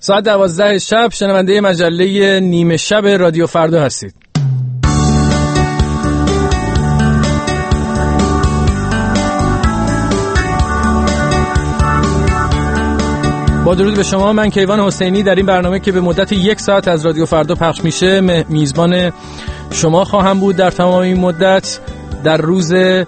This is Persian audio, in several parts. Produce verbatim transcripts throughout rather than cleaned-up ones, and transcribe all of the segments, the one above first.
ساعت دوازده شب شنونده مجله نیمه شب رادیو فردا هستید. با درود به شما، من کیوان حسینی در این برنامه که به مدت یک ساعت از رادیو فردا پخش میشه میزبان شما خواهم بود در تمام این مدت. در روز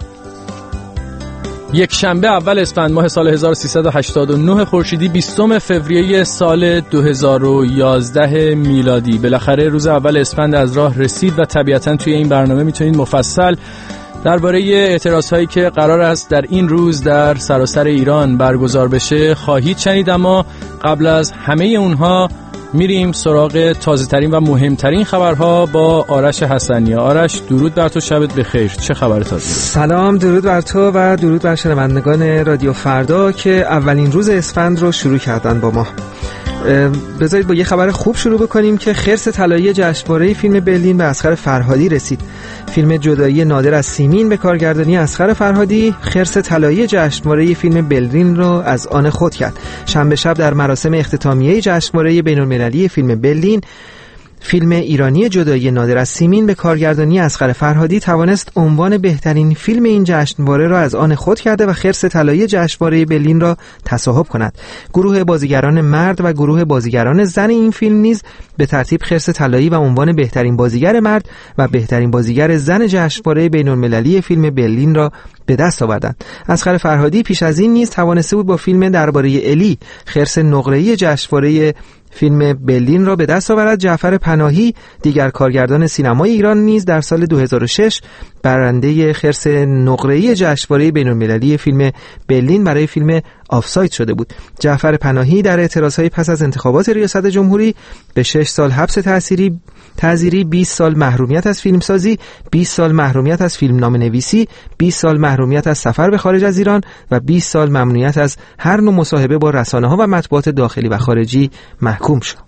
یک شنبه اول اسفند ماه سال هزار و سیصد و هشتاد و نه خورشیدی، بیستم فوریه سال دو هزار و یازده میلادی، بالاخره روز اول اسفند از راه رسید و طبیعتاً توی این برنامه میتونید مفصل درباره اعتراضهایی که قرار است در این روز در سراسر ایران برگزار بشه خواهید شنید. اما قبل از همه اونها میریم سراغ تازه ترین و مهمترین خبرها با آرش حسنی. آرش، درود بر تو، شبت بخیر. چه خبر تازه؟ سلام، درود بر تو و درود بر شنوندگان رادیو فردا که اولین روز اسفند رو شروع کردن با ما. بذارید با یه خبر خوب شروع بکنیم که خرس طلایی جشنواره فیلم برلین به اصغر فرهادی رسید. فیلم جدایی نادر از سیمین به کارگردانی اصغر فرهادی خرس طلایی جشنواره فیلم برلین را از آن خود کرد. شنبه شب در مراسم اختتامیه جشنواره بین‌المللی فیلم برلین، فیلم ایرانی جدایی نادر از سیمین به کارگردانی اصغر فرهادی توانست عنوان بهترین فیلم این جشنواره را از آن خود کرده و خرس طلایی جشنواره برلین را تصاحب کند. گروه بازیگران مرد و گروه بازیگران زن این فیلم نیز به ترتیب خرس طلایی و عنوان بهترین بازیگر مرد و بهترین بازیگر زن جشنواره بین‌المللی فیلم برلین را به دست آوردند. اصغر فرهادی پیش از این نیز توانسته بود با فیلم درباره الی خرس نقره‌ای جشنواره فیلم برلین را به دست آورد. جعفر پناهی، دیگر کارگردان سینمای ایران، نیز در سال دو هزار و شش برنده خرس نقره‌ای جشنواره بین‌المللی فیلم برلین برای فیلم آفساید شده بود. جعفر پناهی در اعتراضهای پس از انتخابات ریاست جمهوری به شش سال حبس تعزیری تعزیری بیست سال محرومیت از فیلمسازی، بیست سال محرومیت از فیلمنامه‌نویسی، بیست سال محرومیت از سفر به خارج از ایران و بیست سال ممنوعیت از هر نوع مصاحبه با رسانه‌ها و مطبوعات داخلی و خارجی محکوم شد.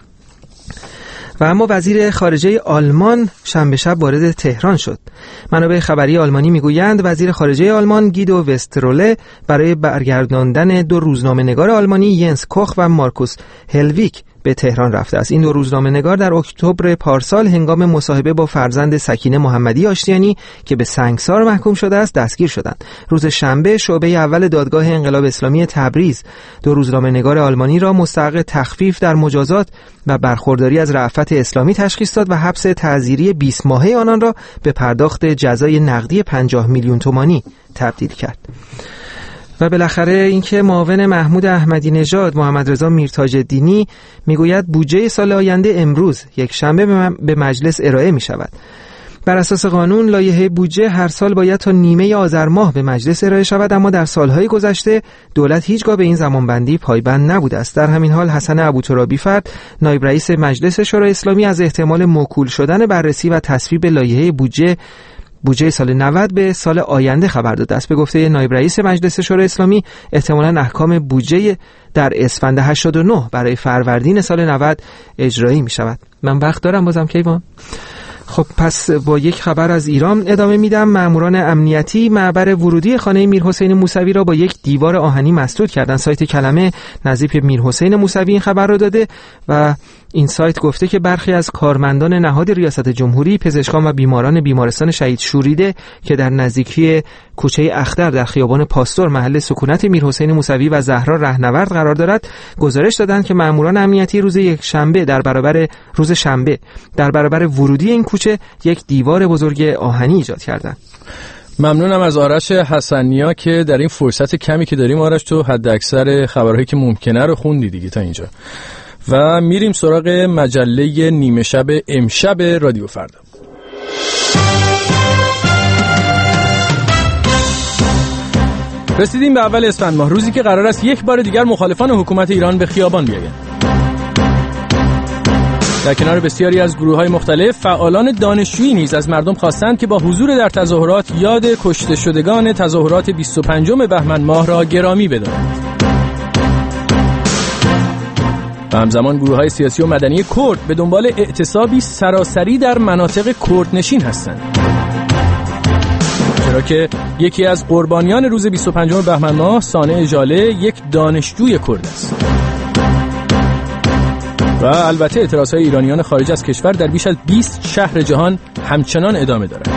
و اما وزیر خارجه آلمان شنبه شب وارد تهران شد. منابع خبری آلمانی میگویند وزیر خارجه آلمان گیدو وستروله برای برگرداندن دو روزنامه‌نگار آلمانی ینس کوخ و مارکوس هلویک به تهران رفته است. این دو روزنامه‌نگار در اکتبر پارسال هنگام مصاحبه با فرزند سکینه محمدی آشتیانی که به سنگسار محکوم شده است دستگیر شدند. روز شنبه شعبه اول دادگاه انقلاب اسلامی تبریز دو روزنامه‌نگار آلمانی را مستحق تخفیف در مجازات و برخورداری از رأفت اسلامی تشخیص داد و حبس تعزیری بیست ماهه آنان را به پرداخت جزای نقدی پنجاه میلیون تومانی تبدیل کرد. و بالاخره اینکه معاون محمود احمدی نژاد محمد رضا میرتاج‌الدینی میگوید بودجه سال آینده امروز یک شنبه به مجلس ارائه می شود. بر اساس قانون لایحه بودجه هر سال باید تا نیمه آذر ماه به مجلس ارائه شود، اما در سالهای گذشته دولت هیچگاه به این زمانبندی پایبند نبوده است. در همین حال حسن ابوترابی فرد نایب رئیس مجلس شورای اسلامی از احتمال موکول شدن بررسی و تصویب لایحه بودجه بودجه سال نود به سال آینده خبر داده است. به گفته نایب رئیس مجلس شورای اسلامی احتمالاً احکام بودجه در اسفند هشتاد و نه برای فروردین سال نود اجرایی می شود. من وقت دارم بازم کیوان؟ خب پس با یک خبر از ایران ادامه میدم. ماموران امنیتی معبر ورودی خانه میرحسین موسوی را با یک دیوار آهنی مسدود کردند. سایت کلمه نظیف میرحسین موسوی این خبر را داده و این سایت گفته که برخی از کارمندان نهاد ریاست جمهوری، پزشکان و بیماران بیمارستان شهید شوریده که در نزدیکی کوچه اختر در خیابان پاستور محل سکونت میرحسین موسوی و زهرا رهنورد قرار دارد گزارش دادند که ماموران امنیتی روز یک شنبه در برابر روز شنبه در برابر ورودی این کوچه یک دیوار بزرگ آهنی ایجاد کردند. ممنونم از آرش حسنیا که در این فرصت کمی که داریم آرش تو حد اکثر خبرهایی که ممکنه رو خوندی دیگه تا اینجا. و میریم سراغ مجله نیمه شب امشب رادیو فردا. رسیدیم به اول اسفند ماه، روزی که قرار است یک بار دیگر مخالفان حکومت ایران به خیابان بیایند. در کنار بسیاری از گروه‌های مختلف، فعالان دانشجویی نیز از مردم خواستند که با حضور در تظاهرات یاد کشته شدگان تظاهرات بیست و پنجم بهمن ماه را گرامی بدارند. و همزمان گروه‌های سیاسی و مدنی کرد به دنبال اعتصابی سراسری در مناطق کردنشین هستند، چرا که یکی از قربانیان روز بیست و پنجم بهمن ماه، سانع ژاله، یک دانشجوی کرد است. و البته اعتراضهای ایرانیان خارج از کشور در بیش از بیست شهر جهان همچنان ادامه دارد.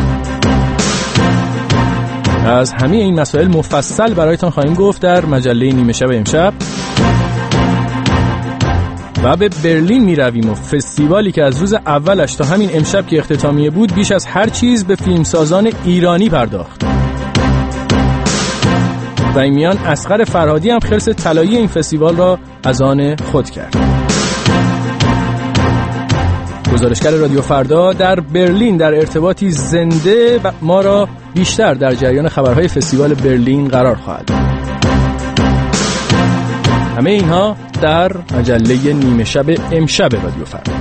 از همه این مسائل مفصل برایتان خواهیم گفت در مجله نیمه شب امشب. و به برلین می رویم و فستیوالی که از روز اولش تا همین امشب که اختتامیه بود بیش از هر چیز به فیلمسازان ایرانی پرداخت. و این میان اصغر فرهادی هم خرس طلایی این فستیوال را از آن خود کرد. گزارشگر رادیو فردا در برلین در ارتباطی زنده ما را بیشتر در جریان خبرهای فستیوال برلین قرار خواهد داد. همه اینها در مجله نیمه شب امشب رادیو فردا.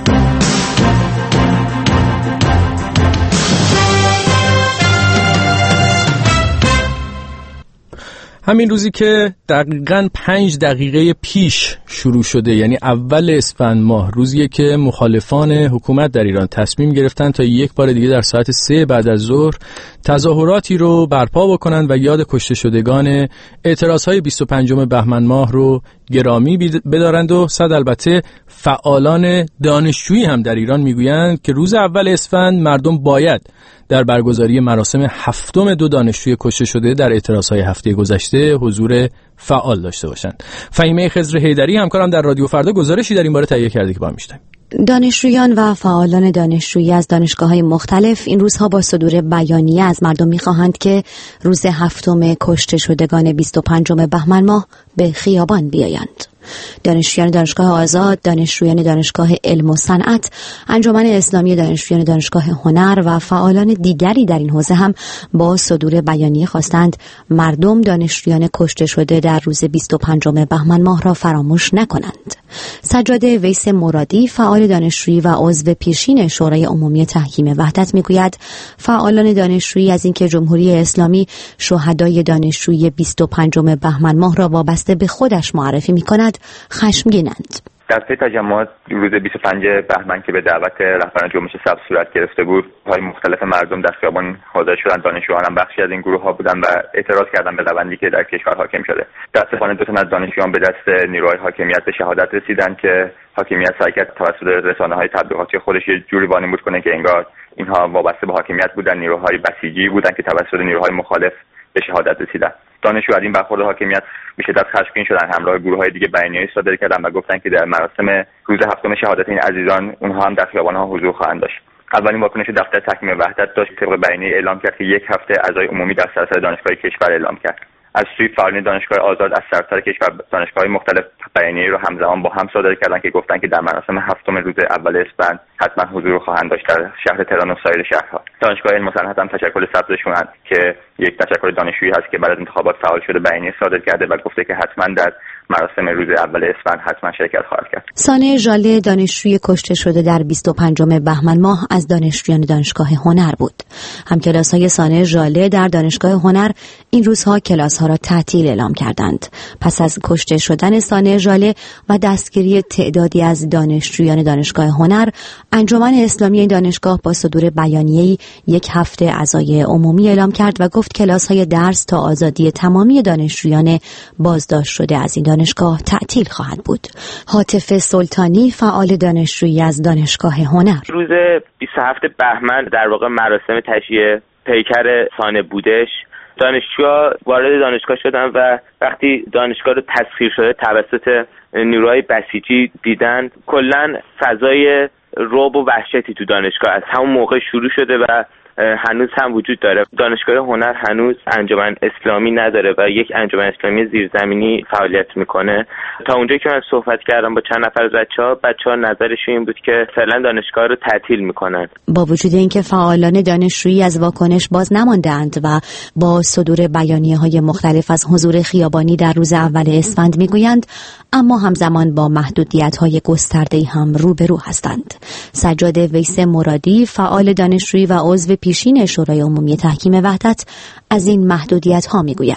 همین روزی که دقیقاً پنج دقیقه پیش شروع شده، یعنی اول اسفند ماه، روزیه که مخالفان حکومت در ایران تصمیم گرفتن تا یک بار دیگه در ساعت سه بعد از ظهر تظاهراتی رو برپا بکنن و یاد کشته شدگان اعتراضهای بیست و پنجم بهمن ماه رو گرامی بدارند. و صد البته فعالان دانشجویی هم در ایران میگویند که روز اول اسفند مردم باید در برگزاری مراسم هفتم دو دانشجوی کشته شده در اعتراضهای هفته گذشته حضور فعال داشته باشند. فهیمه خضر حیدری همکارم در رادیو فردا گزارشی در این باره تهیه کرده که با هم میشنویم. دانشجویان و فعالان دانشجویی از دانشگاه‌های مختلف این روزها با صدور بیانیه از مردم می‌خواهند که روز هفتم کشته شدگان بیست و پنجم بهمن ماه به خیابان بیایند. دانشجویان دانشگاه آزاد، دانشجویان دانشگاه علم و صنعت، انجمن اسلامی دانشجویان دانشگاه هنر و فعالان دیگری در این حوزه هم با صدور بیانیه خواستند مردم دانشجویان کشته شده در روز بیست و پنجم بهمن ماه را فراموش نکنند. سجاد ویس مرادی، فعال دانشجویی و عضو پیشین شورای عمومی تحکیم وحدت، میگوید فعالان دانشجویی از اینکه جمهوری اسلامی شهدای دانشجویی بیست و پنجم بهمن ماه را وابسته به خودش معرفی می‌کند خشمگینند. در پی تجمعات روز بیست و پنجم بهمن که به دعوت رهبران جنبش سبز صورت گرفته بود، های مختلف مردم در خیابان حاضر شدند. دانشجویان هم بخشی از این گروه ها بودند و اعتراض کردند به روندی که در کشور حاکم شده. متاسفانه دو تن از دانشجویان به دست نیروهای حاکمیت به شهادت رسیدند که حاکمیت سعی کرد توسط رسانه‌های تبلیغاتی خودش یه جوری وانمود کنه که انگار اینها وابسته به حاکمیت بودند، نیروهای بسیجی بودند که توسط نیروهای مخالف به شهادت رسیدند. دانشجو از این برخورد حاکمیت به شدت خشمگین شدن، همراه گروه‌های دیگه بیانیه‌ای صادر کردند و گفتند که در مراسم روز هفتم شهادت این عزیزان اونها هم در خیابان‌ها حضور خواهند داشت. اولین واکنش دفتر تحکیم وحدت داشت طبق بیانیه اعلام کرد که یک هفته اعضای عمومی در سراسر دانشگاه کشور اعلام کرد. از سوی فعالین دانشگاه آزاد از سراسر کشور دانشگاه‌های مختلف بیانیه رو همزمان با هم صادر کردند که گفتند که در مراسم هفتم روز اول اسفند حتما حضور خواهند داشت در شهر تهران و سایر شهرها. دانشگاه علم و صنعت هم تشکل سبزشون که یک تشکل دانشجویی هست که بعد از انتخابات فعال شده بیانیه صادر کرده و گفته که حتما در مراسم روز اول اسفند حتما شرکت خواهد کرد. سانه ژاله دانشجوی کشته شده در بیست و پنجم بهمن ماه از دانشجویان دانشگاه هنر بود. همکلاس‌های سانه ژاله در دانشگاه هنر این روزها کلاس‌ها را تعطیل اعلام کردند. پس از کشته شدن سانه ژاله و دستگیری تعدادی از دانشجویان دانشگاه هنر، انجمن اسلامی این دانشگاه با صدور بیانیه‌ای یک هفته اعضای عمومی اعلام کرد و گفت کلاس‌های درس تا آزادی تمامی دانشجویان بازداشت شده از این دانشگاه تعطیل خواهد بود. هاتف سلطانی، فعال دانشجویی از دانشگاه هنر: روز بیست و هفتم بهمن در واقع مراسم تشییع پیکر سانه بودش. دانشجوها وارد دانشگاه شدن و وقتی دانشگاه رو تسخیر شده توسط نیروهای بسیجی دیدن، کلاً فضای رعب و وحشتی تو دانشگاه از همون موقع شروع شده و هنوز هم وجود داره. دانشگاه هنر هنوز انجمن اسلامی نداره و یک انجمن اسلامی زیرزمینی فعالیت میکنه. تا اونجایی که من صحبت کردم با چند نفر از بچه‌ها، بچه‌ها نظرشون این بود که فعلا دانشگاه رو تعطیل میکنن. با وجود اینکه فعالان دانشجویی از واکنش باز نماندند و با صدور بیانیه‌های مختلف از حضور خیابانی در روز اول اسفند میگویند، اما همزمان با محدودیت‌های گسترده‌ای هم روبرو هستند. سجاد ویس مرادی، فعال دانشجویی و عضو پیشین شورای عمومی تحکیم وحدت، از این محدودیت‌ها میگوید: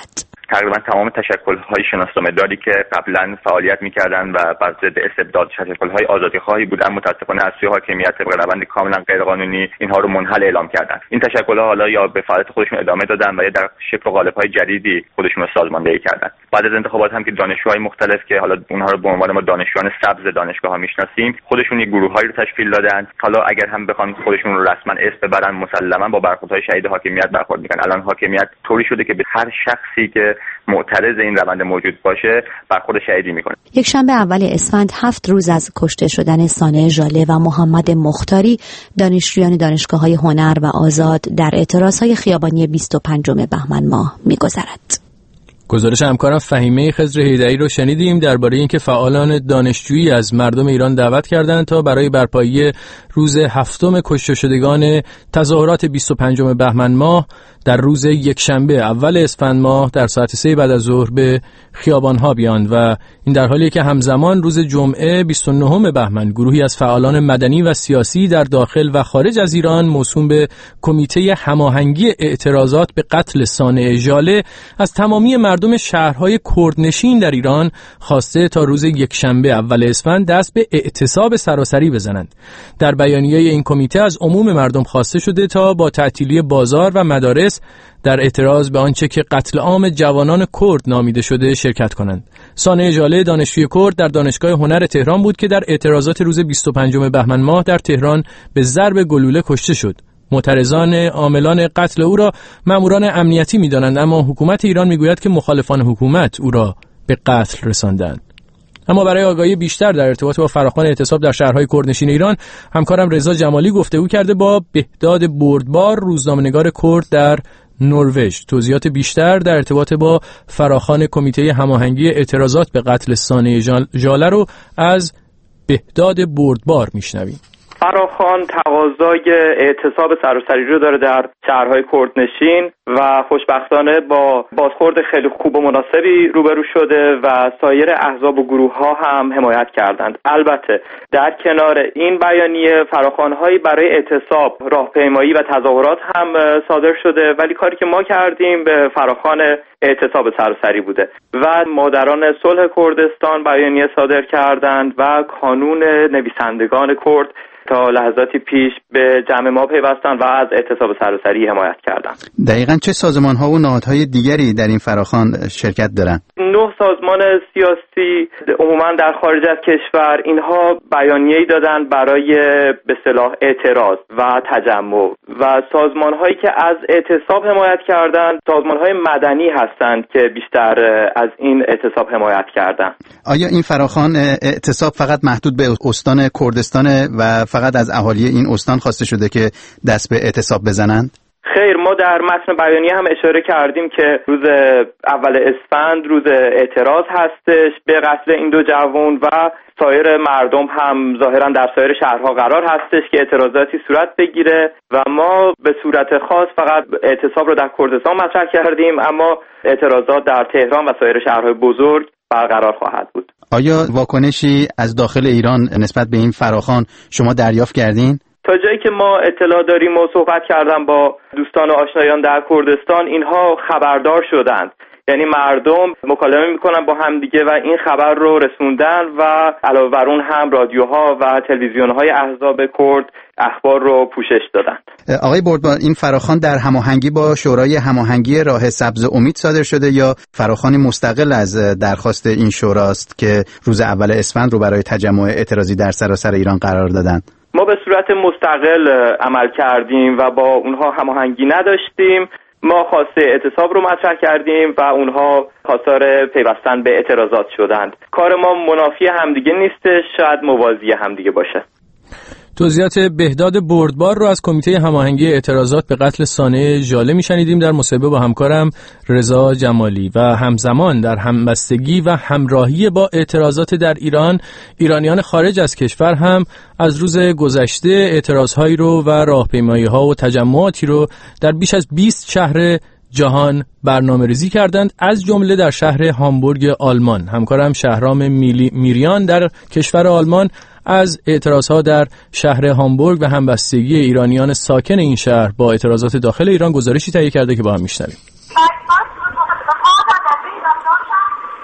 تقریبا تمام تشکل‌های شناسنامه‌داری که قبلا فعالیت می‌کردند و بر ضد استبداد تشکل‌های آزادی‌خواهی بودن، متأسفانه از سوی حاکمیت طبق روند کاملا غیرقانونی اینها رو منحل اعلام کردند. این تشکل‌ها حالا یا به فعالیت خودشون ادامه دادن و یا در شکل و قالب‌های جدیدی خودشون رو سازماندهی کردند. بعد از انتخابات هم که دانشجوهای مختلف که حالا اونها رو به عنوان ما دانشجویان سبز دانشگاه‌ها می‌شناسیم، خودشون یک گروه‌هایی رو تشکیل دادن. حالا اگر هم بخوان خودشون رو رسما اسم ببرن، مسلماً با برخوردهای شدید حاکمیت برخورد می‌کنن. الان حاکمیت طوری شده که به هر شخصی که معترض این روند موجود باشه برخورد شدیدی می‌کنه. یک شنبه اول اسفند، هفت روز از کشته شدن سانح ژاله و محمد مختاری، دانشجویان دانشگاه‌های هنر و آزاد در اعتراضهای خیابانی بیست و پنجم بهمن ماه می‌گذرد. گزارش همکارم فهیمه خضر هیدری رو شنیدیم درباره اینکه فعالان دانشجویی از مردم ایران دعوت کردند تا برای برپایی روز هفتم کشته شدگان تظاهرات بیست و پنجم بهمن ماه در روز یکشنبه اول اسفند ماه در ساعت سه بعد از ظهر به خیابان‌ها بیاند و این در حالیه که همزمان روز جمعه بیست و نهم بهمن گروهی از فعالان مدنی و سیاسی در داخل و خارج از ایران موسوم به کمیته هماهنگی اعتراضات به قتل سانح ژاله از تمامی مردم شهرهای کردنشین در ایران خواسته تا روز یکشنبه اول اسفند دست به اعتصاب سراسری بزنند. در بیانیه این کمیته از عموم مردم خواسته شده تا با تعطیلی بازار و مدارس در اعتراض به آنچه که قتل عام جوانان کرد نامیده شده شرکت کنند. سانح ژاله دانشجوی کرد در دانشگاه هنر تهران بود که در اعتراضات روز بیست و پنجم بهمن ماه در تهران به ضرب گلوله کشته شد. معترضان عاملان قتل او را ماموران امنیتی می‌دانند، اما حکومت ایران میگوید که مخالفان حکومت او را به قتل رساندند. اما برای آگاهی بیشتر در ارتباط با فراخوان اعتصاب در شهرهای کردنشین ایران، همکارم رضا جمالی گفتگو کرده با بهداد بردبار، روزنامه‌نگار کرد در نروژ. توضیحات بیشتر در ارتباط با فراخوان کمیته هماهنگی اعتراضات به قتل سانح ژاله رو از بهداد بردبار میشنویم. فراخوان تقاضای اعتصاب سراسری رو داره در شهرهای کردنشین و خوشبختانه با بازخورد خیلی خوب و مناسبی روبرو شده و سایر احزاب و گروه ها هم حمایت کردند. البته در کنار این بیانیه فراخوان‌هایی برای اعتصاب، راهپیمایی و تظاهرات هم صادر شده، ولی کاری که ما کردیم به فراخوان اعتصاب سراسری بوده و مادران صلح کردستان بیانیه صادر کردند و کانون نویسندگان کرد تا لحظاتی پیش به جمع ما پیوستن و از اعتصاب سراسری حمایت کردن. دقیقاً چه سازمان‌ها و نهادهای دیگری در این فراخوان شرکت دارند؟ نه سازمان سیاسی عموماً در خارج از کشور، اینها بیانیه‌ای دادن برای به اصطلاح اعتراض و تجمع و سازمان‌هایی که از اعتصاب حمایت کردند سازمان‌های مدنی هستند که بیشتر از این اعتصاب حمایت کردند. آیا این فراخوان اعتصاب فقط محدود به استان کردستان و فقط از اهالی این استان خواسته شده که دست به اعتصاب بزنند؟ خیر، ما در متن بیانیه هم اشاره کردیم که روز اول اسفند روز اعتراض هستش به قتل این دو جوان و سایر مردم هم ظاهرا در سایر شهرها قرار هستش که اعتراضاتی صورت بگیره و ما به صورت خاص فقط اعتصاب رو در کردستان مطرح کردیم، اما اعتراضات در تهران و سایر شهرهای بزرگ برقرار خواهد بود. آیا واکنشی از داخل ایران نسبت به این فراخوان شما دریافت کردین؟ تا جایی که ما اطلاع داریم و صحبت کردم با دوستان و آشنایان در کردستان، اینها خبردار شدند، یعنی مردم مکالمه میکنن با هم دیگه و این خبر رو رسوندن و علاوه بر اون هم رادیوها و تلویزیون‌های احزاب کرد اخبار رو پوشش دادند. آقای بردبار، این فراخوان در هماهنگی با شورای هماهنگی راه سبز امید صادر شده یا فراخوانی مستقل از درخواست این شوراست که روز اول اسفند رو برای تجمع اعتراضی در سراسر ایران قرار دادند؟ ما به صورت مستقل عمل کردیم و با اونها هماهنگی نداشتیم. ما خواسته اعتصاب رو مطرح کردیم و اونها خواستار پیوستن به اعتراضات شدند. کار ما منافی همدیگه نیست، شاید موازی همدیگه باشه. توضیحات بهداد بردبار رو از کمیته هماهنگی اعتراضات به قتل سانح ژاله میشنیدیم در مصاحبه با همکارم رضا جمالی. و همزمان در همبستگی و همراهی با اعتراضات در ایران، ایرانیان خارج از کشور هم از روز گذشته اعتراضهایی رو و راهپیمایی‌ها و تجمعاتی رو در بیش از بیست شهر جهان برنامه ریزی کردند، از جمله در شهر هامبورگ آلمان. همکارم شهرام میریان در کشور آلمان از اعتراضها در شهر هامبورگ و همبستگی ایرانیان ساکن این شهر با اعتراضات داخل ایران گزارشی تهیه کرده که با هم میشنویم.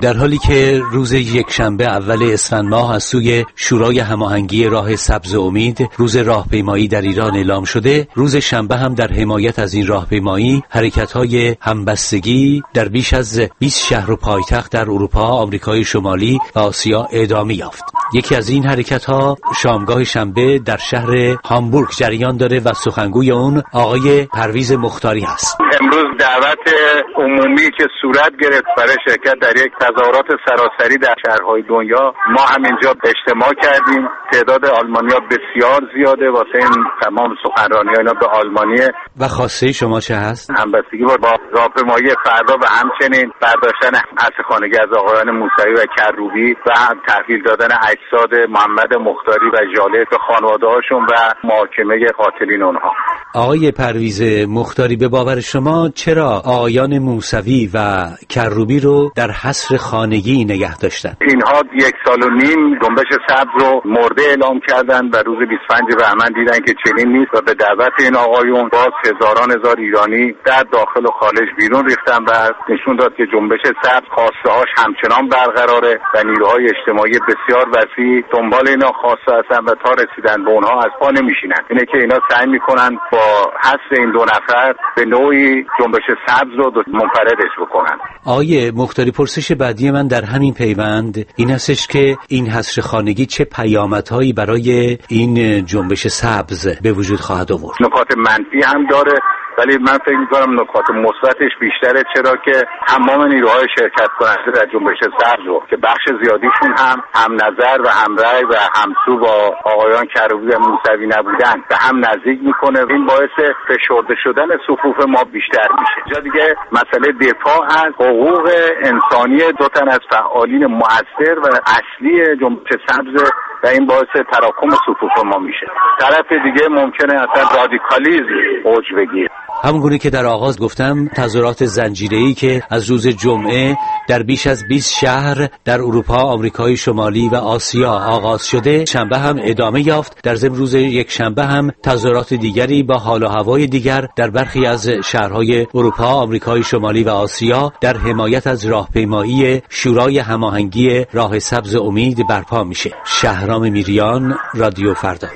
در حالی که روز یکشنبه اول اسفند ماه از سوی شورای هماهنگی راه سبز امید روز راهپیمایی در ایران اعلام شده، روز شنبه هم در حمایت از این راهپیمایی حرکت‌های همبستگی در بیش از بیست شهر و پایتخت در اروپا، آمریکای شمالی و آسیا ادامه یافت. یکی از این حرکت‌ها شامگاه شنبه در شهر هامبورگ جریان داره و سخنگوی اون آقای پرویز مختاری است. امروز دعوت عمومی که صورت گرفت برای شرکت در یک تظاهرات سراسری در شهرهای دنیا، ما هم اینجا اجتماع کردیم. تعداد آلمانی‌ها بسیار زیاده، واسه این تمام سخنرانی‌ها اینا به آلمانیه. و خواسته شما چه هست؟ همبستگی با راهپیمایی فردا و همچنین برداشتن اصل خانگی از آقایان موسوی و کروبی و تحویل دادن اجساد محمد مختاری و ژاله به خانواده‌هاشون و محاکمه قاتلین اونها. آقای پرویز مختاری، به باور شما چرا آقایان موسوی و کروبی رو در حصر خانگی نگه داشتن؟ اینها یک سال و نیم جنبش سبز رو مرده اعلام کردن و روز بیست و پنجم بهمن دیدن که چنین نیست و به دعوت این آقایون باز هزاران هزار ایرانی در داخل و خارج بیرون ریختن و نشون داد که جنبش سبز خواسته‌هاش همچنان برقراره و نیروهای اجتماعی بسیار وسیع دنبال اینا خواسته هستن و تا رسیدن به اونها از پا نمیشینن. اینه که اینا سعی میکنن با حذف این دو نفر به نوعی جنبش سبز رو منفردش بکنن. آقای مختاری، پرسش بعدی من در همین پیوند این هستش که این حصر خانگی چه پیامدهایی برای این جنبش سبز به وجود خواهد آورد؟ نکات منفی هم داره، ولی من فکر می‌کنم نکات مثبتش بیشتره، چرا که تمام نیروهای شرکت کننده در جنبش سبز رو که بخش زیادیشون هم هم نظر و هم رأی و همسو با آقایان کروبی و موسوی نبودن به هم نزدیک میکنه. این باعث فشرده شدن صفوف ما بیشتر میشه. جا دیگه مسئله دفاع از حقوق انسانی دو تن از فعالین مؤثر و اصلی جنبش سبز و این باعث تراکم صفوف ما میشه. طرف دیگه ممکنه اصلا رادیکالیسم اوج بگیره. همونگونه که در آغاز گفتم، تظاهرات زنجیره‌ای که از روز جمعه در بیش از بیست شهر در اروپا، آمریکای شمالی و آسیا آغاز شده، شنبه هم ادامه یافت. در ضمن روز یک شنبه هم تظاهرات دیگری با حال و هوای دیگر در برخی از شهرهای اروپا، آمریکای شمالی و آسیا در حمایت از راهپیمایی شورای هماهنگی راه سبز امید برپا میشه. شهرام میریان، رادیو فردا.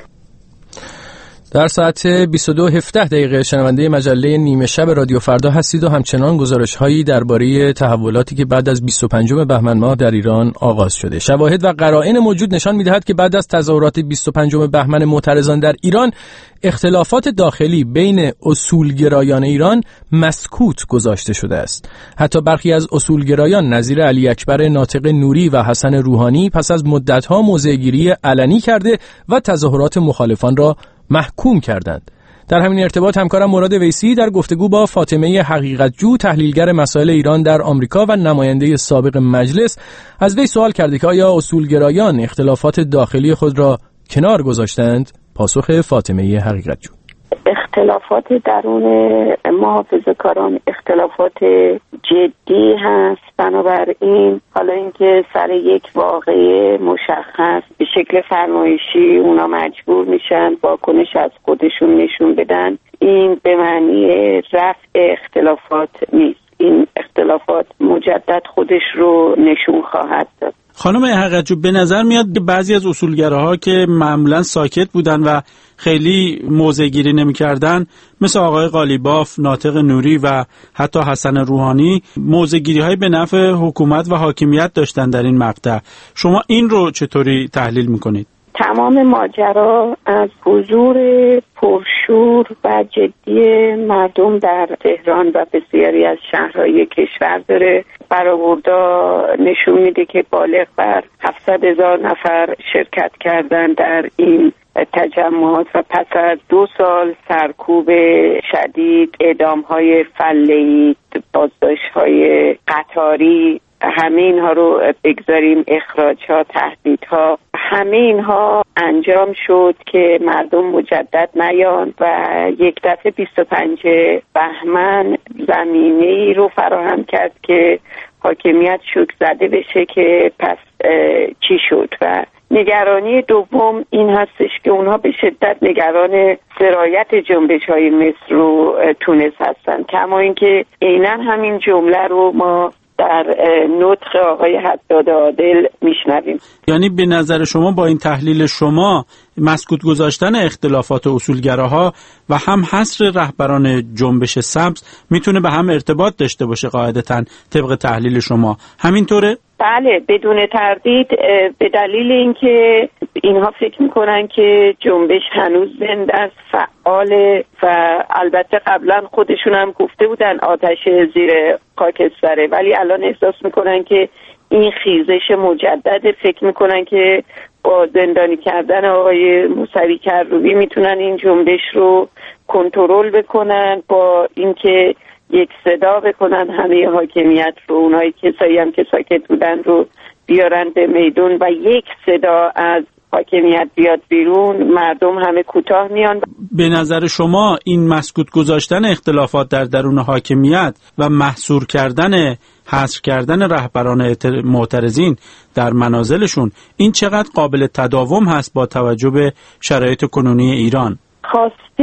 در ساعت بیست و دو و هفده دقیقه شنونده مجله نیمه شب رادیو فردا هستید و همچنان گزارش‌هایی درباره تحولاتی که بعد از بیست و پنجم بهمن ماه در ایران آغاز شده. شواهد و قرائن موجود نشان می‌دهد که بعد از تظاهرات بیست و پنجم بهمن معترضان در ایران، اختلافات داخلی بین اصولگرایان ایران مسکوت گذاشته شده است. حتی برخی از اصولگرایان نظیر علی اکبر ناطق نوری و حسن روحانی پس از مدت‌ها موضع‌گیری علنی کرده و تظاهرات مخالفان را محکوم کردند. در همین ارتباط همکارم مراد ویسی در گفتگو با فاطمه حقیقتجو، تحلیلگر مسائل ایران در آمریکا و نماینده سابق مجلس، از وی سوال کرده که آیا اصولگرایان اختلافات داخلی خود را کنار گذاشتند؟ پاسخ فاطمه حقیقتجو: اختلافات درون محافظه‌کاران اختلافات جدی هست. بنابراین حالا اینکه سر یک واقعه مشخص به شکل فرمایشی اونا مجبور میشن واکنش از خودشون نشون بدن، این به معنی رفع اختلافات نیست. این اختلافات مجدد خودش رو نشون خواهد داد. خانم حقیقتجو، به نظر میاد که بعضی از اصولگراها که معمولا ساکت بودن و خیلی موضع‌گیری نمی‌کردن، مثل آقای قالیباف، ناطق نوری و حتی حسن روحانی، موضع‌گیری‌های به نفع حکومت و حاکمیت داشتن در این مقطع. شما این رو چطوری تحلیل می‌کنید؟ تمام ماجرا از حضور پرشور و جدی مردم در تهران و بسیاری از شهرهای کشور داره. برآوردها نشون میده که بالغ بر هفتصد هزار نفر شرکت کردن در این تجمعات و پس از دو سال سرکوب شدید، اعدام‌های فله‌ای، بازداشت‌های قطاری، همه اینها رو بگذاریم، اخراج‌ها، تهدیدها، همه اینها انجام شد که مردم مجدد نیان و یک دفعه بیست و پنج بهمن زمینه‌ای رو فراهم کرد که حاکمیت شوک زده بشه که پس چی شد. و نگرانی دوم این هستش که اونها به شدت نگران سرایت جنبش‌های مصر رو تونس هستن، کما اینکه عیناً همین جمله رو ما در نطق آقای حداد عادل میشنویم. یعنی به نظر شما با این تحلیل شما مسکوت گذاشتن اختلافات اصولگراها و هم حصر رهبران جنبش سبز میتونه به هم ارتباط داشته باشه قاعدتاً طبق تحلیل شما همینطوره؟ بله بدون تردید، به دلیل اینکه اینها فکر میکنن که جنبش هنوز زنده است، فعال و البته قبلا خودشون هم گفته بودن آتش زیر خاکستره، ولی الان احساس میکنن که این خیزش مجدد، فکر میکنن که با زندانی کردن آقای موسوی کروبی میتونن این جنبش رو کنترل بکنن، با اینکه یک صدا بکنن همه حاکمیت رو، اونایی کسایی هم که ساکت بودن رو بیارن به میدون و یک صدا از حاکمیت بیاد بیرون، مردم همه کوتاه میان. به نظر شما این مسکوت گذاشتن اختلافات در درون حاکمیت و محصور کردن حصر کردن رهبران معترضین در منازلشون این چقدر قابل تداوم هست با توجه به شرایط کنونی ایران؟ خواسته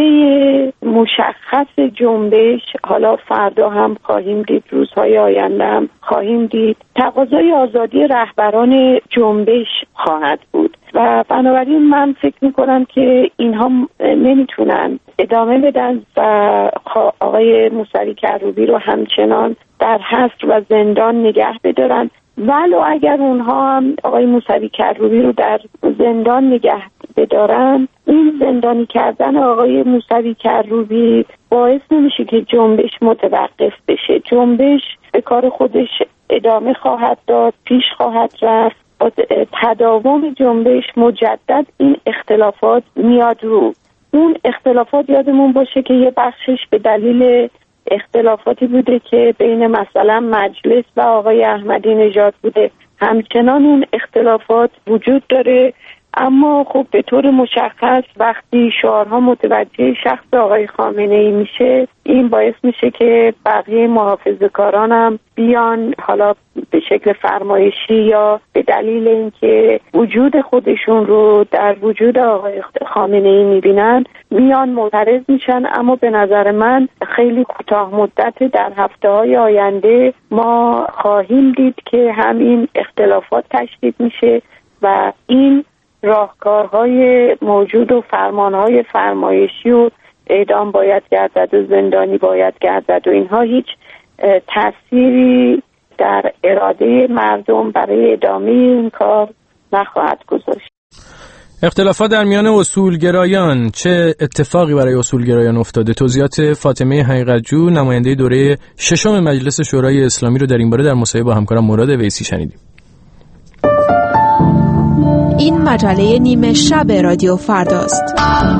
مشخص جنبش، حالا فردا هم خواهیم دید، روزهای آینده هم خواهیم دید، تقاضای آزادی رهبران جنبش خواهد بود و بنابراین من فکر میکنم که اینها نمیتونن ادامه بدن و آقای موسوی کروبی رو همچنان در حصر و زندان نگه بدارن. ولو اگر اونها هم آقای موسوی کروبی رو در زندان نگه بدارن، این زندانی کردن آقای موسوی کروبی باعث نمیشه که جنبش متوقف بشه. جنبش به کار خودش ادامه خواهد داد، پیش خواهد رفت. با تداوم جنبش مجدد این اختلافات میاد رو. اون اختلافات یادمون باشه که یه بخشش به دلیل اختلافاتی بوده که بین مثلا مجلس و آقای احمدی نژاد بوده، همچنان اون اختلافات وجود داره، اما خب به طور مشخص وقتی شعارها متوجه شخص آقای خامنه‌ای میشه، این باعث میشه که بقیه محافظه‌کاران هم بیان، حالا به شکل فرمایشی یا به دلیل اینکه وجود خودشون رو در وجود آقای خامنه‌ای میبینن، میان معترض میشن. اما به نظر من خیلی کوتاه مدت در هفته‌های آینده ما خواهیم دید که همین اختلافات تشدید میشه و این راهکارهای موجود و فرمانهای فرمایشی و اعدام باید گردد و زندانی باید گردد و اینها هیچ تأثیری در اراده مردم برای ادامه این کار نخواهد گذاشت. اختلافات در میان اصولگرایان، چه اتفاقی برای اصولگرایان افتاده؟ توضیحات فاطمه حقیقت‌جو، نماینده دوره ششم مجلس شورای اسلامی رو در این باره در مصاحبه با همکارم مراد ویسی شنیدیم. این مجله نیمه شب رادیو فرداست.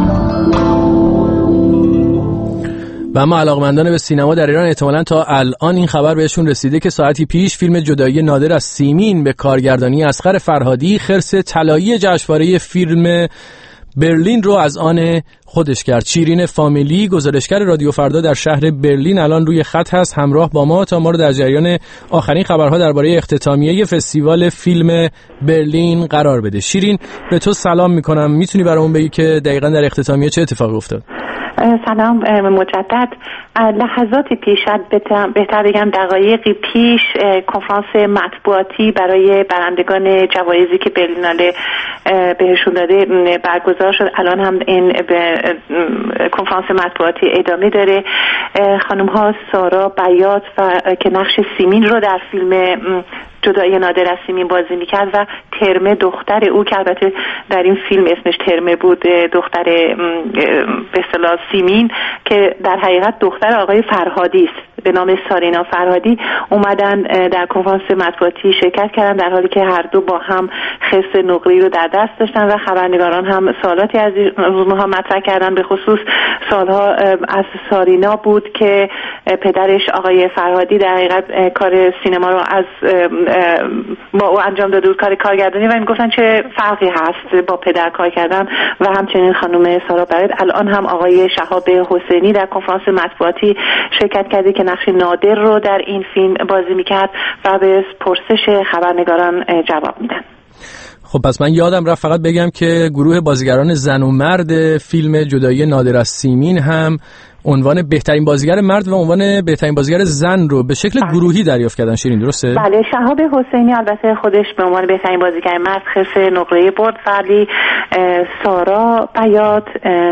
و اما علاقمندان به سینما در ایران احتمالاً تا الان این خبر بهشون رسیده که ساعتی پیش فیلم جدایی نادر از سیمین به کارگردانی اصغر فرهادی خرس طلایی جشنواره فیلم برلین رو از آن خودش کرد. شیرین فامیلی، گزارشگر رادیو فردا در شهر برلین، الان روی خط هست همراه با ما تا ما رو در جریان آخرین خبرها درباره اختتامیه فستیوال فیلم برلین قرار بده. شیرین، به تو سلام میکنم. میتونی برامون بگی که دقیقاً در اختتامیه چه اتفاقی افتاد؟ سلام مجدد. لحظاتی پیش، بهتر بگم دقایقی پیش، کنفرانس مطبوعاتی برای برندگان جوایزی که برلیناله بهشون داده برگزار شد. الان هم این کنفرانس مطبوعاتی ادامه داره. خانم ها سارا بیات و که نقش سیمین رو در فیلم جدایی نادر از سیمین بازی میکرد و ترمه دختر او که البته در این فیلم اسمش ترمه بود، دختر به اصطلاح سیمین که در حقیقت دختر آقای فرهادی است به نام سارینا فرهادی، اومدن در کنفرانس مطبوعاتی شرکت کردن در حالی که هر دو با هم خرس نقری رو در دست داشتن و خبرنگاران هم سوالاتی از اونها مطرح کردن. به خصوص سالها از سارینا بود که پدرش آقای فرهادی در حقیقت کار سینما رو از با او انجام داده بود، کار کارگردانی، و میگفتن چه فرقی هست با پدر کار کردن. و همچنین خانم سارا برد الان هم آقای شهاب حسینی در کنفرانس مطبوعاتی شرکت کرده که نقش نادر رو در این فیلم بازی میکرد و به پرسش خبرنگاران جواب میدن. خب پس من یادم رفت فقط بگم که گروه بازیگران زن و مرد فیلم جدایی نادر از سیمین هم عنوان بهترین بازیگر مرد و عنوان بهترین بازیگر زن رو به شکل بله. گروهی دریافت کردن. شیرین درسته؟ بله. شهاب حسینی البته خودش به عنوان بهترین بازیگر مرد خرس نقره‌ای برد، ولی سارا بیات،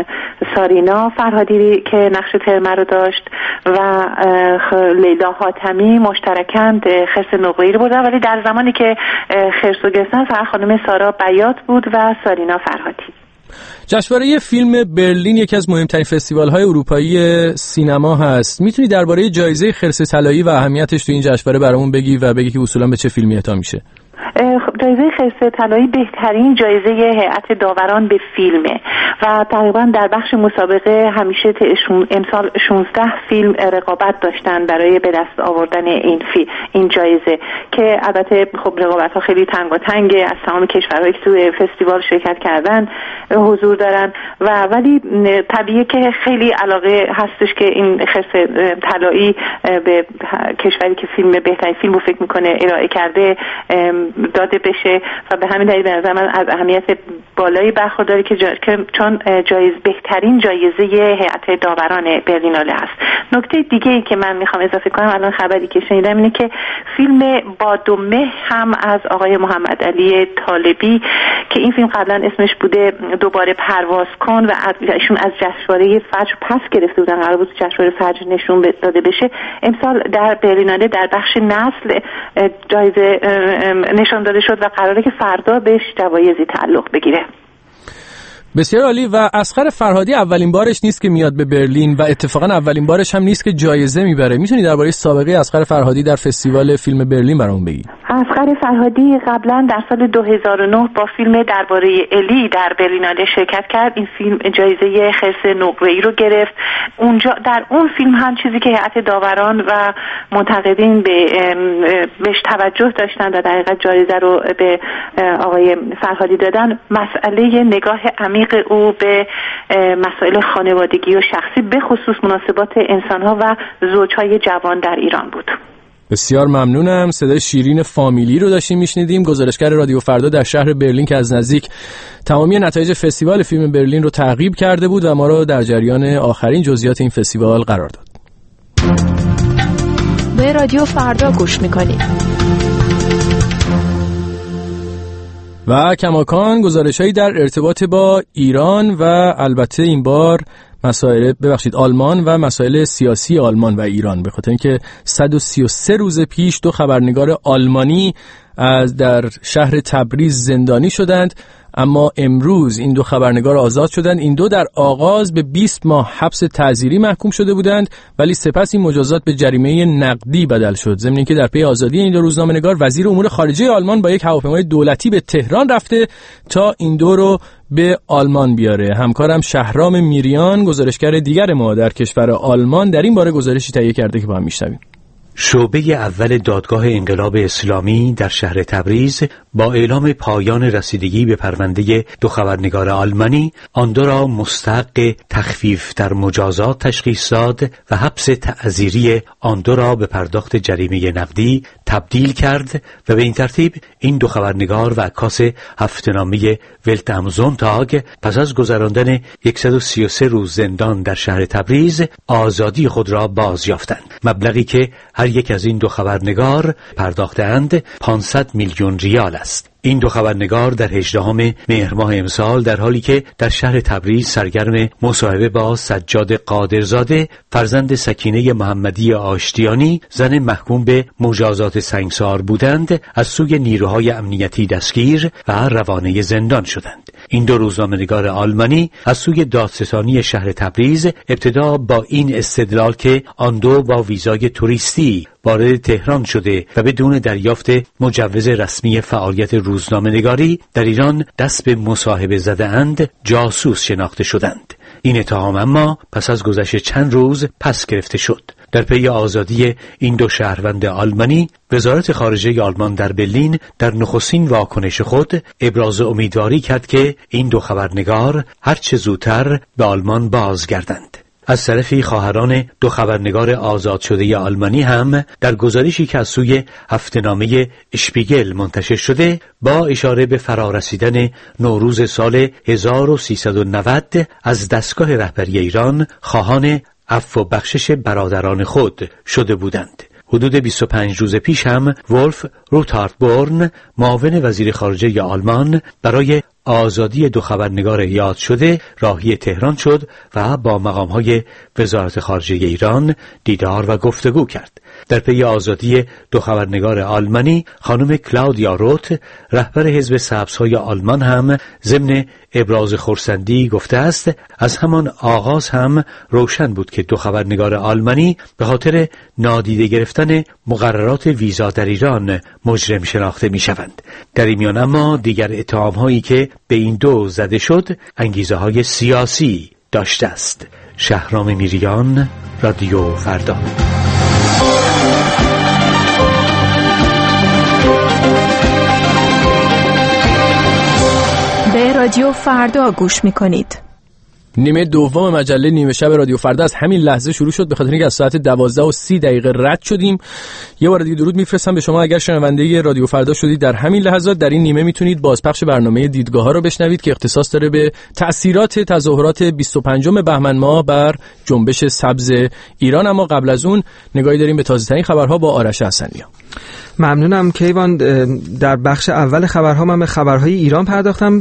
سارینا فرهادی که نقش ترمه رو داشت و لیلا حاتمی مشترکاً خرس نقره‌ای رو بردن، ولی در زمانی که خرس رو گرفتن فقط خانم سارا بیات بود و سارینا فرهادی. جشنواره فیلم برلین یکی از مهمترین فستیوال‌های اروپایی سینما هست. میتونی درباره جایزه خرس طلایی و اهمیتش تو این جشنواره برامون بگی و بگی که اصولاً به چه فیلمی اهدا میشه؟ جایزه خرس طلایی بهترین جایزه هیئت داوران به فیلمه و تقریبا در بخش مسابقه همیشه امسال شانزده فیلم رقابت داشتن برای به دست آوردن این فی این جایزه که البته خب رقابت‌ها خیلی تنگاتنگه، از تمام کشورهایی که تو فستیوال شرکت کردن حضور دارن و ولی طبیعیه که خیلی علاقه هستش که این خرس طلایی به کشوری که فیلم بهترین فیلمو فکر میکنه ارائه کرده داده بشه و به همین دلیل به نظر من از اهمیت بالایی برخورداره که جا... چون جایز بهترین جایزه هیئت داوران برلیناله است. نکته دیگه ای که من میخوام اضافه کنم، الان خبری که شنیدم اینه که فیلم بادومه هم از آقای محمد علی طالبی که این فیلم قبلا اسمش بوده دوباره پرواز کن و ایشون از جشنواره فجر پس گرفته بودن، قرار بود جشنواره فجر نشون داده بشه، امسال در برلیناله در بخش نسل جایزه نشان داده شد و قراره که فردا بهش جوایزی تعلق بگیره. بسیار عالی. و اصغر فرهادی اولین بارش نیست که میاد به برلین و اتفاقا اولین بارش هم نیست که جایزه میبره. میتونی درباره سابقه اصغر فرهادی در فستیوال فیلم برلین برامون بگی؟ اصغر فرهادی قبلا در سال دو هزار و نه با فیلم درباره الی در برلیناله شرکت کرد. این فیلم جایزه خرس نقره‌ای رو گرفت. اونجا در اون فیلم هم چیزی که هیئت داوران و منتقدین به بهش توجه داشتن و در حقیقت جایزه رو به آقای فرهادی دادن، مسئله نگاه عمیق او به مسائل خانوادگی و شخصی به خصوص مناسبات انسان‌ها و زوج‌های جوان در ایران بود. بسیار ممنونم. صدای شیرین فامیلی رو داشتیم میشنیدیم، گزارشگر رادیو فردا در شهر برلین که از نزدیک تمامی نتایج فستیوال فیلم برلین رو تعقیب کرده بود و ما رو در جریان آخرین جزئیات این فستیوال قرار داد. به رادیو فردا گوش میکنید. و کماکان گزارش‌هایی در ارتباط با ایران و البته این بار مسائل ببخشید آلمان و مسائل سیاسی آلمان و ایران، به خاطر اینکه صد و سی و سه روز پیش دو خبرنگار آلمانی از در شهر تبریز زندانی شدند، اما امروز این دو خبرنگار آزاد شدند. این دو در آغاز به بیست ماه حبس تعزیری محکوم شده بودند، ولی سپس این مجازات به جریمه نقدی بدل شد. ضمن اینکه در پی آزادی این دو روزنامه‌نگار وزیر امور خارجه آلمان با یک هواپیمای دولتی به تهران رفته تا این دو رو به آلمان بیاره. همکارم شهرام میریان گزارشگر دیگر ما در کشور آلمان در این باره گزارشی تهیه کرده که با هم میشنویم. شعبه اول دادگاه انقلاب اسلامی در شهر تبریز با اعلام پایان رسیدگی به پرونده دو خبرنگار آلمانی آن دو را مستحق تخفیف در مجازات تشخیص داد و حبس تعزیری آن دو را به پرداخت جریمه نقدی تبدیل کرد و به این ترتیب این دو خبرنگار و عکاس هفته‌نامه ولت ام زونتاگ پس از گذراندن صد و سی و سه روز زندان در شهر تبریز آزادی خود را باز یافتند. مبلغی که هر یک از این دو خبرنگار پرداختند پانصد میلیون ریال است. این دو خبرنگار در هجدهم مهر ماه امسال در حالی که در شهر تبریز سرگرم مصاحبه با سجاد قادرزاده فرزند سکینه محمدی آشتیانی زن محکوم به مجازات سنگسار بودند از سوی نیروهای امنیتی دستگیر و روانه زندان شدند. این دو روزنامه‌نگار آلمانی از سوی دادستانی شهر تبریز ابتدا با این استدلال که آن دو با ویزای توریستی وارد تهران شده و بدون دریافت مجوز رسمی فعالیت روزنامه‌نگاری در ایران دست به مصاحبه زده‌اند جاسوس شناخته شدند. این اتهام اما پس از گذشت چند روز پس گرفته شد. در پی آزادی این دو شهروند آلمانی، وزارت خارجه آلمان در برلین در نخستین واکنش خود ابراز امیدواری کرد که این دو خبرنگار هر چه زودتر به آلمان بازگردند. از طرفی خواهران دو خبرنگار آزاد شده آلمانی هم در گزارشی که از سوی هفته‌نامه اشپیگل منتشر شده با اشاره به فرارسیدن نوروز سال هزار و سیصد و نود از دستگاه رهبری ایران خواهان عفو و بخشش برادران خود شده بودند. حدود بیست و پنج روز پیش هم ولف روتارتبورن معاون وزیر خارجه آلمان برای آزادی دو خبرنگار یاد شده راهی تهران شد و با مقام‌های وزارت خارجه ایران دیدار و گفتگو کرد. در پی آزادی دو خبرنگار آلمانی خانم کلاودیا روت رهبر حزب سبزهای آلمان هم ضمن ابراز خرسندی گفته است از همان آغاز هم روشن بود که دو خبرنگار آلمانی به خاطر نادیده گرفتن مقررات ویزا در ایران مجرم شناخته می شوند. در این میان اما دیگر اتهام هایی که به این دو زده شد انگیزه های سیاسی داشته است. شهرام میریان، رادیو فردا. به رادیو فردا گوش میکنید. نیمه دوم مجله نیمه شب رادیو فردا از همین لحظه شروع شد، به خاطر اینکه از ساعت دوازده و سی دقیقه رد شدیم. یه بار دیگه درود میفرستم به شما. اگر شنونده رادیو فردا شدید در همین لحظات در این نیمه میتونید بازپخش برنامه دیدگاه ها رو بشنوید که اختصاص داره به تأثیرات تظاهرات بیست و پنجم بهمن ماه بر جنبش سبز ایران. اما قبل از اون نگاهی داریم به تازه‌ترین خبرها با آرش حسنی‌ها. ممنونم کیوان. در بخش اول خبرها من به خبرهای ایران پرداختم.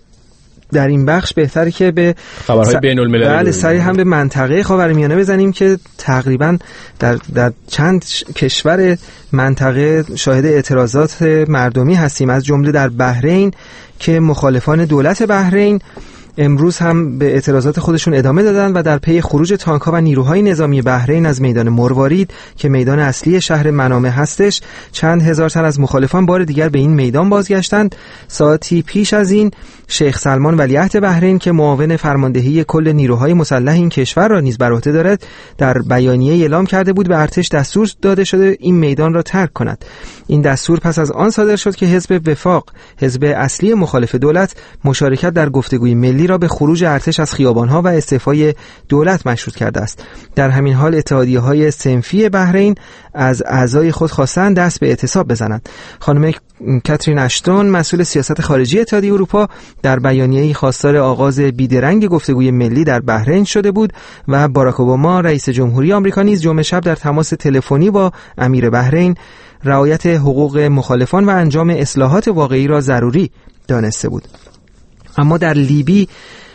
در این بخش بهتره که به خبرهای س... بین المللی بله سری هم به منطقه خاورمیانه بزنیم که تقریبا در در چند کشور منطقه شاهد اعتراضات مردمی هستیم، از جمله در بحرین که مخالفان دولت بحرین امروز هم به اعتراضات خودشون ادامه دادن و در پی خروج تانک‌ها و نیروهای نظامی بحرین از میدان مروارید که میدان اصلی شهر منامه هستش، چند هزار تن از مخالفان بار دیگر به این میدان بازگشتند. ساعتی پیش از این شیخ سلمان ولیعهد بحرین که معاون فرماندهی کل نیروهای مسلح این کشور را نیز بر عهده دارد در بیانیه اعلام کرده بود به ارتش دستور داده شده این میدان را ترک کند. این دستور پس از آن صادر شد که حزب وفاق، حزب اصلی مخالف دولت، مشارکت در گفتگوی ملی را به خروج ارتش از خیابان‌ها و استعفای دولت مشروط کرده است. در همین حال اتحادیه‌های صنفی بحرین از اعضای خود خواستند دست به اعتصاب بزنند. خانم کاترین اشتون مسئول سیاست خارجی اتحادیه اروپا در بیانیه‌ای خواستار آغاز بیدرنگ گفتگوی ملی در بحرین شده بود و باراک اوباما رئیس جمهوری آمریکا نیز جمعه شب در تماس تلفنی با امیر بحرین رعایت حقوق مخالفان و انجام اصلاحات واقعی را ضروری دانسته بود. اما در لیبی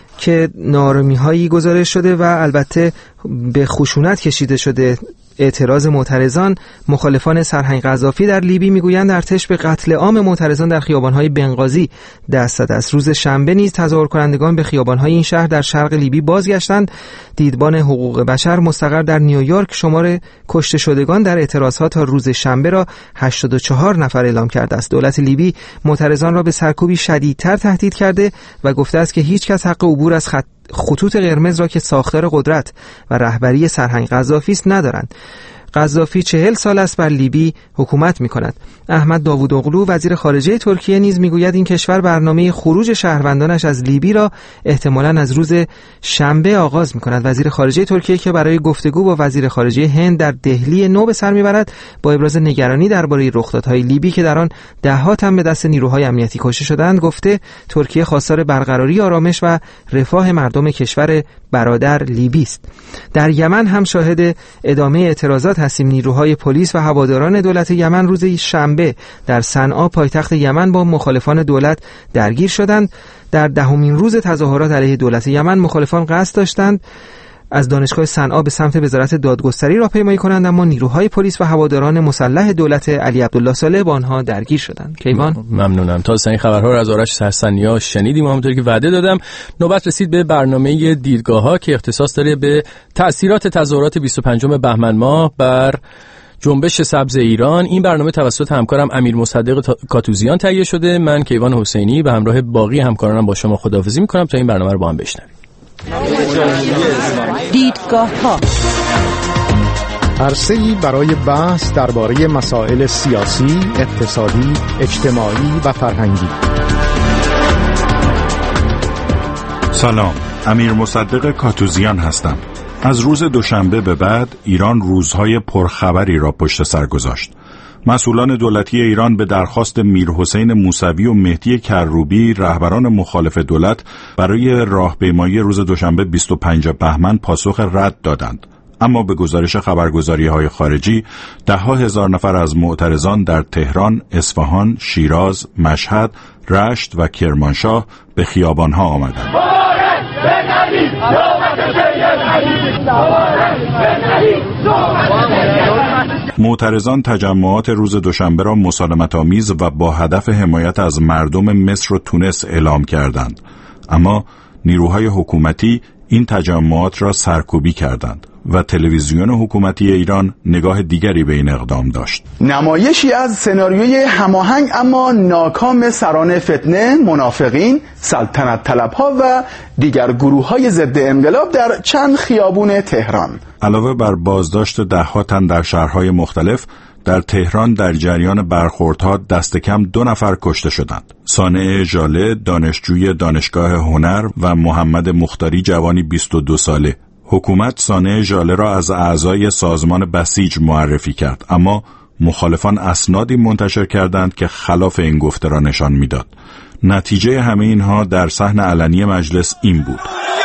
که نارامی‌هایی گزارش شده و البته به خشونت کشیده شده اعتراض معترضان، مخالفان سرهنگ قذافی در لیبی میگویند ارتش به قتل عام معترضان در خیابان‌های بنغازی دست زده است. روز شنبه نیز تظاهر کنندگان به خیابان‌های این شهر در شرق لیبی بازگشتند. دیدبان حقوق بشر مستقر در نیویورک شمار کشته شدگان در اعتراضات تا روز شنبه را هشتاد و چهار نفر اعلام کرده است. دولت لیبی معترضان را به سرکوبی شدیدتر تهدید کرده و گفته است که هیچ کس حق عبور از خط خطوط قرمز را که ساختار قدرت و رهبری سرهنگ قذافی است ندارند. قذافی چهل سال است بر لیبی حکومت می کند. احمد داوودوغلو وزیر خارجه ترکیه نیز می گوید این کشور برنامه خروج شهروندانش از لیبی را احتمالاً از روز شنبه آغاز می کند. وزیر خارجه ترکیه که برای گفتگو با وزیر خارجه هند در دهلی نو به سر می برد با ابراز نگرانی درباره رخدادهای لیبی که در آن ده‌ها تن به دست نیروهای امنیتی کشته شدند گفته ترکیه خواستار برقراری آرامش و رفاه مردم کشور برادر لیبی است. در یمن هم شاهد ادامه اعتراضات هستیم. نیروهای پلیس و هواداران دولت یمن روز شنبه در صنعا پایتخت یمن با مخالفان دولت درگیر شدند. در دهمین روز تظاهرات علیه دولت یمن مخالفان قصد داشتند از دانشگاه صنعا به سمت وزارت دادگستری راهپیمایی کنند، اما نیروهای پلیس و هواداران مسلح دولت علی عبدالله صالح با آنها درگیر شدند. کیوان ممنونم. تا این خبرها رو از آرش حسنی‌ها شنیدیم. همونطوری که وعده دادم نوبت رسید به برنامه دیدگاه‌ها که اختصاص داره به تأثیرات تظاهرات بیست و پنجم بهمن ماه بر جنبش سبز ایران. این برنامه توسط همکارم امیر مصدق کاتوزیان تهیه شده. من کیوان حسینی به همراه باقی همکارانم با شما خداحافظی می‌کنم تا این برنامه رو با هم بشنویم. دیدگاه ها عرصه‌ای برای بحث درباره مسائل سیاسی، اقتصادی، اجتماعی و فرهنگی. سلام، امیر مصدق کاتوزیان هستم. از روز دوشنبه به بعد ایران روزهای پرخبری را پشت سر گذاشت. مسئولان دولتی ایران به درخواست میرحسین موسوی و مهدی کروبی رهبران مخالف دولت برای راهپیمایی روز دوشنبه بیست و پنجم بهمن پاسخ رد دادند. اما به گزارش خبرگزاری‌های خارجی ده‌ها هزار نفر از معترضان در تهران، اصفهان، شیراز، مشهد، رشت و کرمانشاه به خیابان‌ها آمدند. معترضان تجمعات روز دوشنبه را مسالمت‌آمیز و با هدف حمایت از مردم مصر و تونس اعلام کردند، اما نیروهای حکومتی این تجمعات را سرکوبی کردند و تلویزیون حکومتی ایران نگاه دیگری به این اقدام داشت. نمایشی از سناریوی هماهنگ اما ناکام سران فتنه، منافقین، سلطنت طلبها و دیگر گروه‌های ضد انقلاب در چند خیابون تهران. علاوه بر بازداشت ده‌ها تن در شهرهای مختلف، در تهران در جریان برخوردها دست کم دو نفر کشته شدند. صانع ژاله، دانشجوی دانشگاه هنر، و محمد مختاری، جوانی بیست و دو ساله. حکومت صانع ژاله را از اعضای سازمان بسیج معرفی کرد، اما مخالفان اسنادی منتشر کردند که خلاف این گفته را نشان میداد. نتیجه همه اینها در صحن علنی مجلس این بود: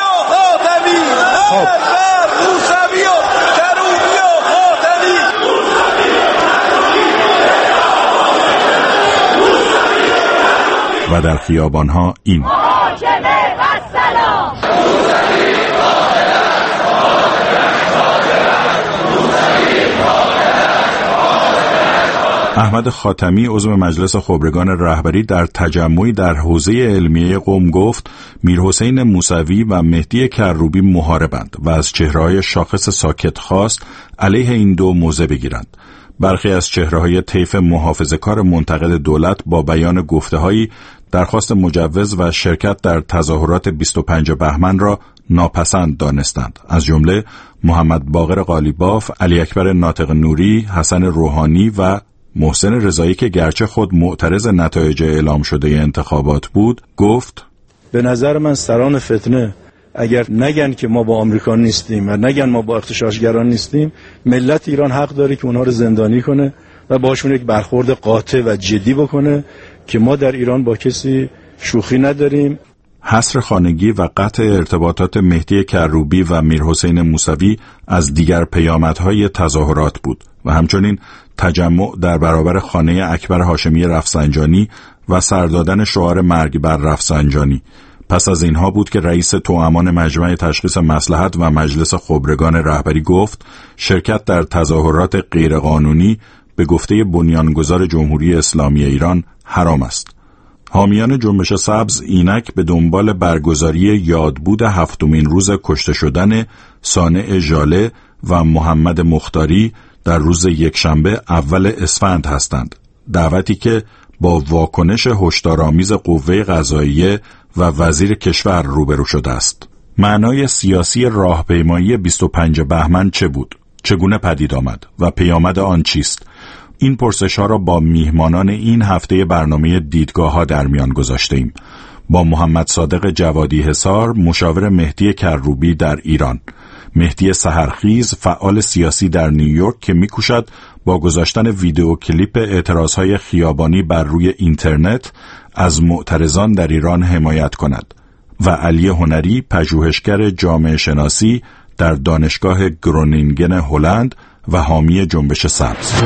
و در خیابانها این احمد خاتمی، عضو مجلس خبرگان رهبری، در تجمعی در حوزه علمیه قم گفت میرحسین موسوی و مهدی کروبی محاربند و از چهره‌های شاخص ساکت خواست علیه این دو موضع بگیرند. برخی از چهره‌های طیف محافظه‌کار منتقد دولت با بیان گفته‌هایی درخواست مجوز و شرکت در تظاهرات بیست و پنجم بهمن را ناپسند دانستند، از جمله محمد باقر قالیباف، علی اکبر ناطق نوری، حسن روحانی و محسن رضایی که گرچه خود معترض نتایج اعلام شده انتخابات بود، گفت به نظر من سران فتنه اگر نگن که ما با آمریکا نیستیم و نگن ما با اغتشاشگران نیستیم، ملت ایران حق داره که اونها رو زندانی کنه و باشون یک برخورد قاطع و جدی بکنه که ما در ایران با کسی شوخی نداریم. حصر خانگی و قطع ارتباطات مهدی کروبی و میرحسین موسوی از دیگر پیامدهای تظاهرات بود و همچنین تجمع در برابر خانه اکبر هاشمی رفسنجانی و سردادن شعار مرگ بر رفسنجانی. پس از اینها بود که رئیس توامان مجمع تشخیص مصلحت و مجلس خبرگان رهبری گفت شرکت در تظاهرات غیرقانونی به گفته بنیانگذار جمهوری اسلامی ایران حرام است. حامیان جنبش سبز اینک به دنبال برگزاری یادبود هفتمین روز کشته شدن صانع ژاله و محمد مختاری در روز یکشنبه اول اسفند هستند. دعوتی که با واکنش هشدارآمیز قوه قضاییه و وزیر کشور روبرو شده است. معنای سیاسی راهپیمایی بیست و پنجم بهمن چه بود؟ چگونه پدید آمد و پیامد آن چیست؟ این پرسش‌ها را با میهمانان این هفته برنامه دیدگاه‌ها در میان گذاشتیم. با محمد صادق جوادی حصار، مشاور مهدی کروبی در ایران، مهدی سحرخیز، فعال سیاسی در نیویورک که می‌کوشد با گذاشتن ویدیو کلیپ اعتراضهای خیابانی بر روی اینترنت از معترضان در ایران حمایت کند، و علی هنری، پژوهشگر جامعه شناسی در دانشگاه گرونینگن هلند و حامی جنبش سبز.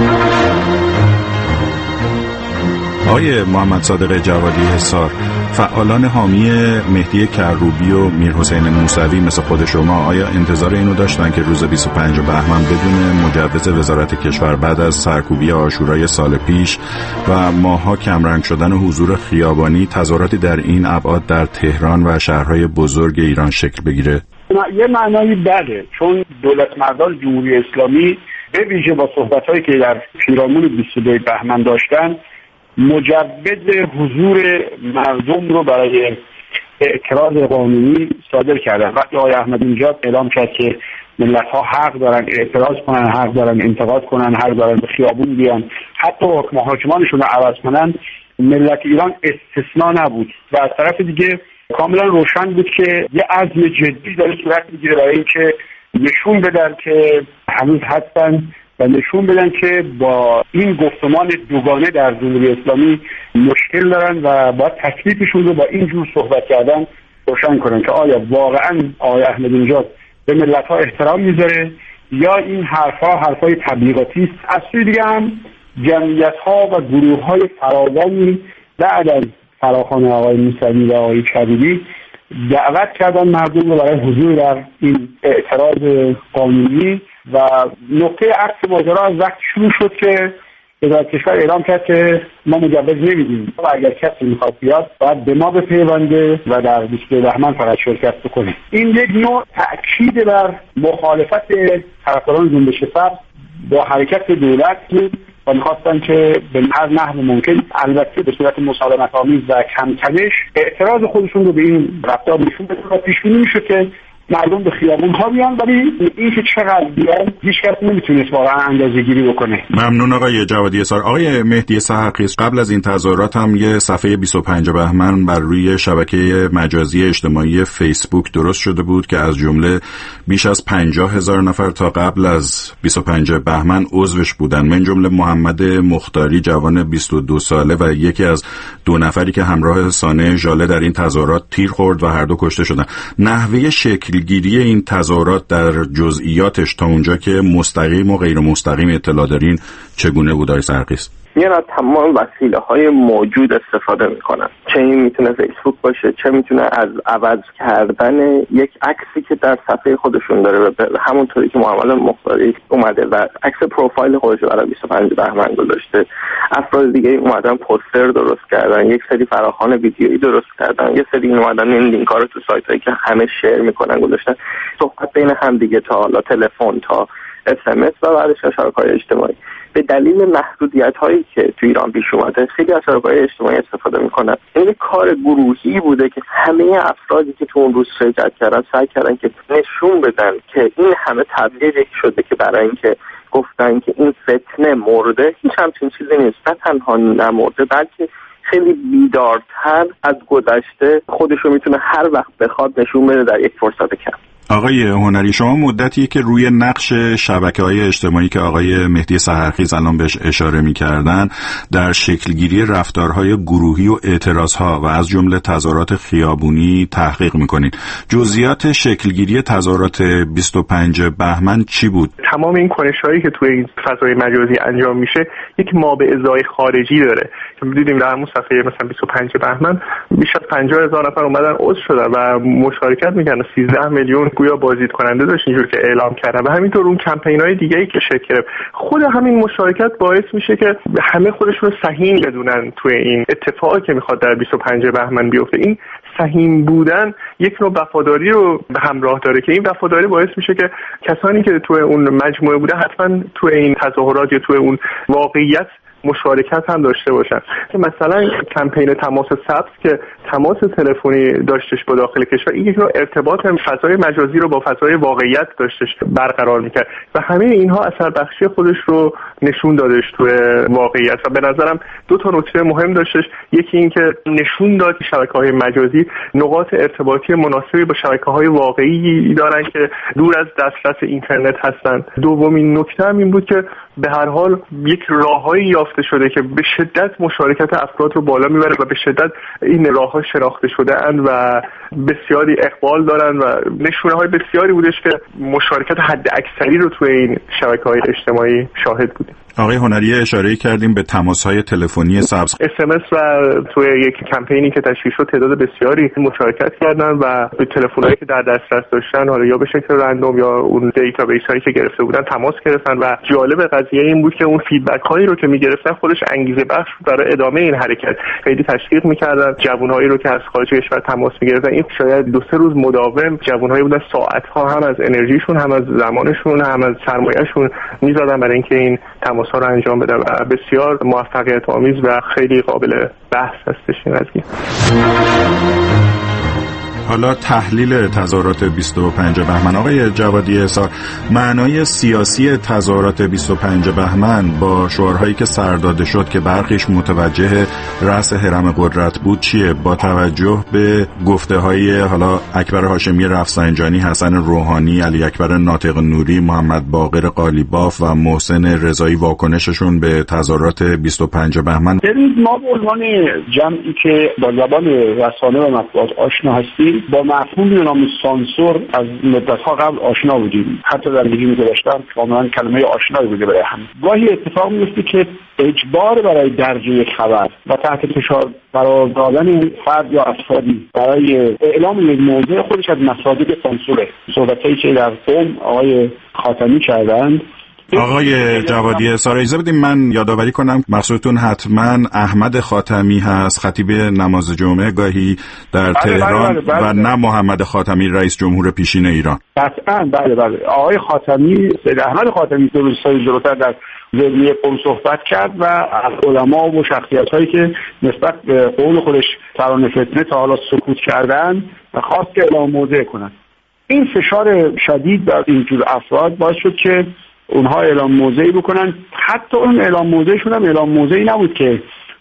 آقای محمد صادق جوادی حصار، فعالان حامی مهدی کروبی و میرحسین موسوی مثل خود شما آیا انتظار اینو داشتن که روز بیست و پنجم بهمن بدون مجوز وزارت کشور بعد از سرکوبی عاشورای سال پیش و ماها کمرنگ شدن حضور خیابانی تظاهراتی در این ابعاد در تهران و شهرهای بزرگ ایران شکل بگیره؟ یه معنایی بله، چون دولت مردان جمهوری اسلامی به ویژه با صحبت‌هایی که در پیرامون بیست و دوم بهمن داشتن مجوز حضور مردم رو برای اعتراض قانونی صادر کردن. وقتی آقای احمدی نژاد اعلام کرد که ملت‌ها حق دارن اعتراض کنن، حق دارن انتقاد کنن، حق دارن به خیابون بیان، حتی محاکمانشون رو عوض کنن، ملت ایران استثنا نبود و از طرف دیگه کاملا روشن بود که یه عزم جدی داره صورت میگیره برای اینکه نشون بدن که هنوز هستن و نشون بدن که با این گفتمان دوگانه در جمهوری اسلامی مشکل دارن و باید تکلیفشون رو با این جور صحبت کردن روشن کنن که آیا واقعا آقای احمدی نژاد به ملت‌ها احترام میذاره یا این حرفها حرفهای تبلیغاتی است. از سوی دیگه هم جمعیت‌ها و گروه‌های فراوانی بعد از فراخوان آقای موسوی و آقای کبیری دعوت کردن مردم رو برای حضور در این اعتراض قانونی و نقطه عطف ماجرا از وقت شروع شد که وزارت کشور اعلام کرد که ما مجوز نمیدیم و اگر کسی میخواد بیاد باید به ما بپیونده و در بیست و دو بهمن فقط شرکت بکنه. این یک نوع تأکید بر مخالفت طرفداران جنبش سبز با حرکت دولت بود و میخواستن که به هر نحو ممکن، البته به صورت مسالمت آمیز و کمتنش، اعتراض خودشون رو به این رفتار نشون بدن و پیش بینی میشد که مردم به خیابون ها بیان، ولی این که چقدر بیان هیچ کس نمیتونست واقعا اندازه‌گیری بکنه. ممنون آقای جوادی اسار. آقای مهدی سحرخی، قبل از این تظاهرات هم یه صفحه بیست و پنج بهمن بر روی شبکه مجازی اجتماعی فیسبوک درست شده بود که از جمله بیش از پنجاه هزار نفر تا قبل از بیست و پنج بهمن عضوش بودن، من جمله محمد مختاری جوان بیست و دو ساله و یکی از دو نفری که همراه سانه ژاله در این تظاهرات تیر خورد و هر دو کشته شدن. نحوه شکل گیری این تظاهرات در جزئیاتش تا اونجا که مستقیم و غیر مستقیم اطلاع دارین چگونه بود آقای سرقیس؟ میان از تمام وسیله های موجود استفاده میکنن، چه این میتونه فیسبوک باشه، چه میتونه از عوض کردن یک عکسی که در صفحه خودشون داره و همونطوری که محمد مختاری اومده و عکس پروفایل خودش رو برای بیست و پنج بهمن گذاشته، افراد دیگه اومدن پوستر درست کردن، یک سری فراخوان ویدیویی درست کردن، یه سری اومدن این لینک‌ها رو تو سایتایی که همه شیر میکنن گذاشتن، صحبت بین هم دیگه تا حالا تلفن تا اس ام اس و بعدش شبکه‌های اجتماعی. به دلیل محدودیت هایی که تو ایران پیش اومده خیلی از شبکه‌های اجتماعی استفاده میکنن. این کار گروهی بوده که همه افرادی که تو اون روز شرکت کردن سعی کردن که نشون بدن که این همه تبلیغ شده که برای اینکه گفتن که این فتنه مرده، هیچ همچین چیزی نیست. نه تنها نمرده بلکه خیلی بیدارتر از گذشته خودشو میتونه هر وقت بخواد نشون بده در یک فرصت کم. آقای هنری، شما مدتی که روی نقش شبکه‌های اجتماعی که آقای مهدی سحرخیز الان بهش اشاره می‌کردن در شکلگیری رفتارهای گروهی و اعتراضها و از جمله تظاهرات خیابونی تحقیق می‌کنید. جزئیات شکلگیری تظاهرات بیست و پنج بهمن چی بود؟ تمام این کنش‌هایی که توی این فضای مجازی انجام میشه یک مابعضای خارجی داره. که دیدیم در همون صفحه مثلا بیست و پنج بهمن بیش از پنجاه هزار نفر اومدن عضو شدن و مشارکت می‌کردن، سیزده میلیون گویا بازدید کننده داشت اینجور که اعلام کردن و همینطور اون کمپین‌های دیگه‌ای که شکل گرفت. خود همین مشارکت باعث میشه که همه خودشون رو سهیم بدونن توی این اتفاقی که میخواد در بیست و پنج بهمن بیفته. این سهیم بودن یک نوع وفاداری رو به همراه داره که این وفاداری باعث میشه که کسانی که توی اون مجموعه بوده حتما توی این تظاهرات یا توی اون واقعیت مشارکت هم داشته باشن. مثلا کمپین تماس سبز که تماس تلفنی داشتش با داخل کشور، این یک نوع ارتباط فضای مجازی رو با فضای واقعیت داشتش برقرار میکرد و همه اینها اثر بخشی خودش رو نشون دادش توی واقعیت و به نظرم دو تا نکته مهم داشتش. یکی این که نشون داد شبکه‌های مجازی نقاط ارتباطی مناسبی با شبکه‌های واقعی دارن که دور از دسترس اینترنت هستن. دومین نکته هم این بود که به هر حال یک راههایی یافته شده که به شدت مشارکت افراد رو بالا میبره و به شدت این راهها شناخته شده اند و بسیاری اقبال دارن و نشونه های بسیاری بودش که مشارکت حد اکثری رو توی این شبکه‌های اجتماعی شاهد بودیم. آقای هنری اشاره کردیم به تماس‌های تلفنی سبز، اس ام اس و توی یک کمپینی که تشکیل شد تعداد بسیاری مشارکت کردن و به تلفن‌هایی که در دسترس داشتن حالا یا به شکل رندوم یا اون دیتابیس‌هایی که گرفته بودن تماس گرفتن و جالب قضیه این بود که اون فیدبک‌هایی رو که می‌گرفتن خودش انگیزه بخش برای ادامه این حرکت. خیلی تشویق می‌کردن جوان‌هایی رو که از خارج کشور تماس می‌گرفتن. این شاید دو سه روز مداوم جوان‌هایی بودن ساعت‌ها هم از انرژیشون هم از زمانشون هم از سرمایه‌شون می‌زدن برای اینکه این تماس ها رو انجام بدن و بسیار موفقیت آمیز و خیلی قابل بحث هستش این قضیه. حالا تحلیل تظاهرات بیست و پنج بهمن. آقای جوادی اسار، معنای سیاسی تظاهرات بیست و پنج بهمن با شعارهایی که سر داده شد که برخیش متوجه رأس هرم قدرت بود چیه؟ با توجه به گفته‌های حالا اکبر هاشمی رفسنجانی، حسن روحانی، علی اکبر ناطق نوری، محمد باقر قالیباف و محسن رضایی واکنششون به تظاهرات بیست و پنج بهمن. ما به عنوان جمعی که با زبان رسانه و مطبوعات آشنا هستیم اسلامی با مفهومی به نام سانسور از مدت‌ها قبل آشنا بودیم، حتی در رژیم گذشته کاملا کلمه آشنایی بوده برای هم. گاهی اتفاق میفته که اجبار برای درج یک خبر و تحت فشار قرار دادن فرد یا افرادی برای اعلام یک موضوع خودش از مصادیق سانسوره. صحبتایی که در قم آقای خاتمی کردند. آقای جوادی احصار اجازه بدیم من یادآوری کنم مقصودتون حتما احمد خاتمی هست، خطیب نماز جمعه گاهی در تهران بله بله بله بله. و نه محمد خاتمی رئیس جمهور پیشین ایران. قطعا بله بله آقای خاتمی، سید احمد خاتمی دو سال جلوتر در ضمن قم صحبت کرد و از علما و شخصیت‌هایی که نسبت به قول خودش ترانه فتنه تا حالا سکوت کردن و خواست که اعلام موضع کنند. این فشار شدید بر اینجور افراد باعث شد که اونها اعلام موضعی بکنن. حتی اون اعلام موضعشون هم اعلام موضعی نبود که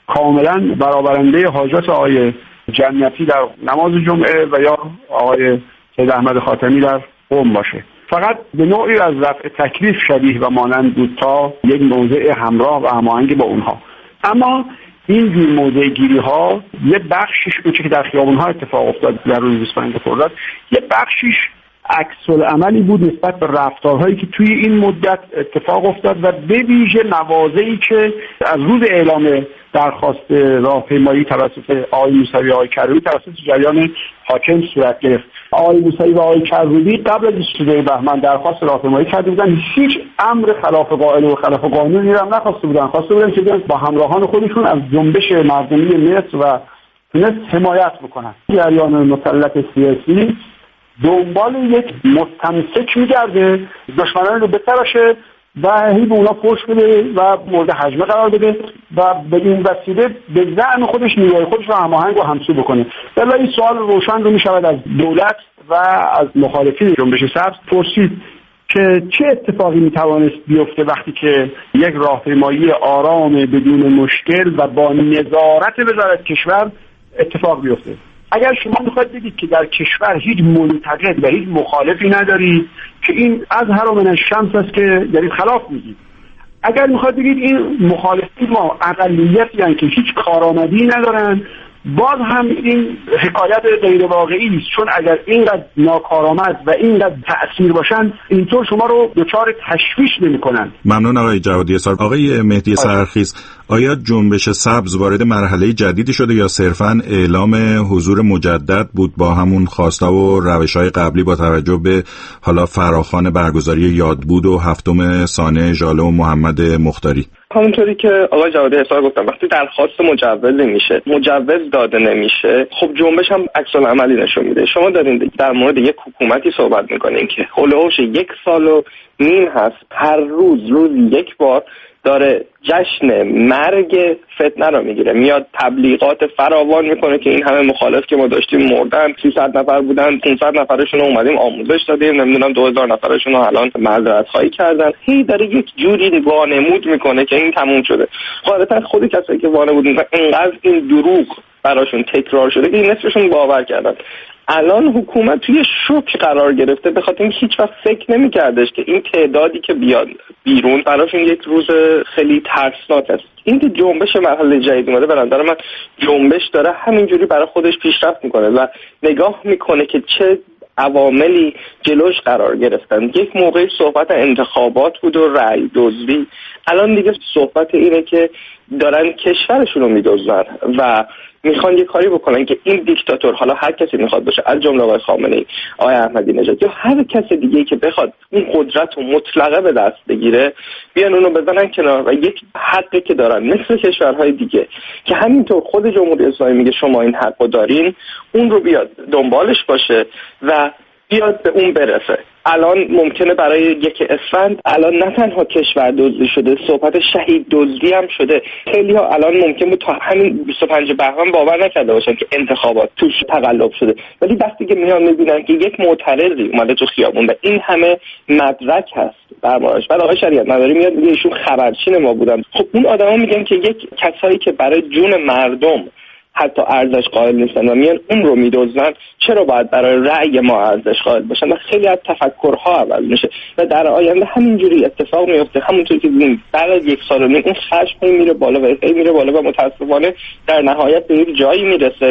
کاملا برآورنده حاجات آقای جنتی در نماز جمعه و یا آقای سید احمد خاتمی در قم باشه، فقط به نوعی از رفع تکلیف شبیه و مانند بود تا یک موضع همراه و هماهنگ با اونها. اما این جور موضع گیری ها یه بخشش اون که در خیابون ها اتفاق افتاد در روز بیست و پنج خرداد، یه بخشش عکس العملی بود نسبت به رفتارهایی که توی این مدت اتفاق افتاد و به ویژه نوازعی که از روز اعلام درخواست راهپیمایی توسط آقای موسوی و آقای کروبی توسط جریان حاکم صورت گرفت. آقای موسوی و آقای کروبی قبل از بیست و دو بهمن درخواست راهپیمایی کرده بودن، هیچ امر خلاف قاعده و خلاف قانونی هم نخواسته بودن، خواسته بودن که با همراهان خودشون از جنبش مردمی مصر و تونس حمایت بکنن. جریان مسلط سیاسی دنبال یک مستمسک میگرده، دشمنان رو بتراشه و هی به اونا فوش بده و مورد هجمه قرار بده و به این وسیله به زعم خودش نیروهای خودش رو هماهنگ و همسو بکنه. بلا این سوال روشن رو میشود از دولت و از مخالفین جنبش سبز پرسید که چه اتفاقی میتوانست بیفته وقتی که یک راهپیمایی آرام بدون مشکل و با نظارت وزارت کشور اتفاق بیفته. اگر شما میخواید بگید که در کشور هیچ منتقد و هیچ مخالفی ندارید که این از هر من الشمس است که دارید خلاف میگید. اگر میخواید بگید این مخالفین ما اقلیتی هستند که هیچ کارآمدی ندارن، باز هم این حکایت غیر واقعی است، چون اگر اینقدر ناکارآمد و اینقدر تأثیر باشن اینطور شما رو دچار تشویش نمی‌کنن. ممنون آقای جوادی احصار. آقای مهدی سحرخیز، آیا جنبش سبز وارد مرحله جدیدی شده یا صرفاً اعلام حضور مجدد بود با همون خواسته و روش‌های قبلی با توجه به حالا فراخوان برگزاری یادبود و هفتم سانحه ژاله و محمد مختاری؟ همونطوری که آقای جوادی احصار گفتم، وقتی درخواست مجوز نمیشه، مجوز داده نمیشه، خب جنبش هم عکس العملی نشون میده. شما دارین در مورد یک حکومتی صحبت میکنین که هولوش یک سال و نیم هست هر روز روز یک بار داره جشن مرگ فتنه رو میگیره، میاد تبلیغات فراوان میکنه که این همه مخالف که ما داشتیم مردن، سیصد نفر بودن، پانصد نفرشون رو اومدیم آموزش دادیم، نمیدونم دو هزار نفرشون رو الان معذرت خواهی کردن. هی داره یک جوری وانمود میکنه که این تموم شده. غالبا خود کسایی که وانمود میکنن اینقدر این دروغ براشون تکرار شده که این نصفشون باور کردن. الان حکومت توی شوک قرار گرفته، به خاطر اینکه هیچ وقت فکر نمی‌کردش که این تعدادی که بیاد بیرون براشون یک روز خیلی ترسناک است. این که جنبش مرحله جدید اومده، به نظر من جنبش داره همینجوری برای خودش پیشرفت میکنه و نگاه میکنه که چه عواملی جلوش قرار گرفتن. یک موقع صحبت انتخابات بود و رأی دزدی، الان دیگه صحبت اینه که دارن کشورشون رو میدزدن و میخوان یه کاری بکنن که این دیکتاتور، حالا هر کسی میخواد باشه، از جمله آقای خامنه‌ای، آقای احمدی نژاد یا هر کس دیگه‌ای که بخواد اون قدرت رو مطلقه به دست بگیره، بیان اونو بزنن کنار و یک حقی که دارن مثل کشورهای دیگه که همینطور خود جمهوری اسلامی میگه شما این حقو دارین، اون رو بیاد دنبالش باشه و بیاد به اون برسه. الان ممکنه برای یک اسفند الان نه تنها کشور دزدی شده، صحبت شهید دزدی هم شده. خیلی ها الان ممکن بود تا همین بیست و پنج بهمن باور نکرده باشن که انتخابات توش تقلب شده، ولی وقتی که میان میبینن که یک معترضی اومده تو خیابون و این همه مدرک هست دربارش، بعد آقای شریعت مداری میاد میگه ایشون خبرچین ما بودن، خب اون آدما میگن که یک کسایی که برای جون مردم حتی ارزش قائل نیستن و میان اون رو میدوزن، چرا باید برای رأی ما ارزش قائل باشن؟ و خیلی از تفکرها عوض میشه و در آینده همینجوری اتفاق میفته. همونطوری که دیدیم بعد از یک سال و نیم اون خشم میره بالا و میره بالا و متاسفانه در نهایت به یک جایی میرسه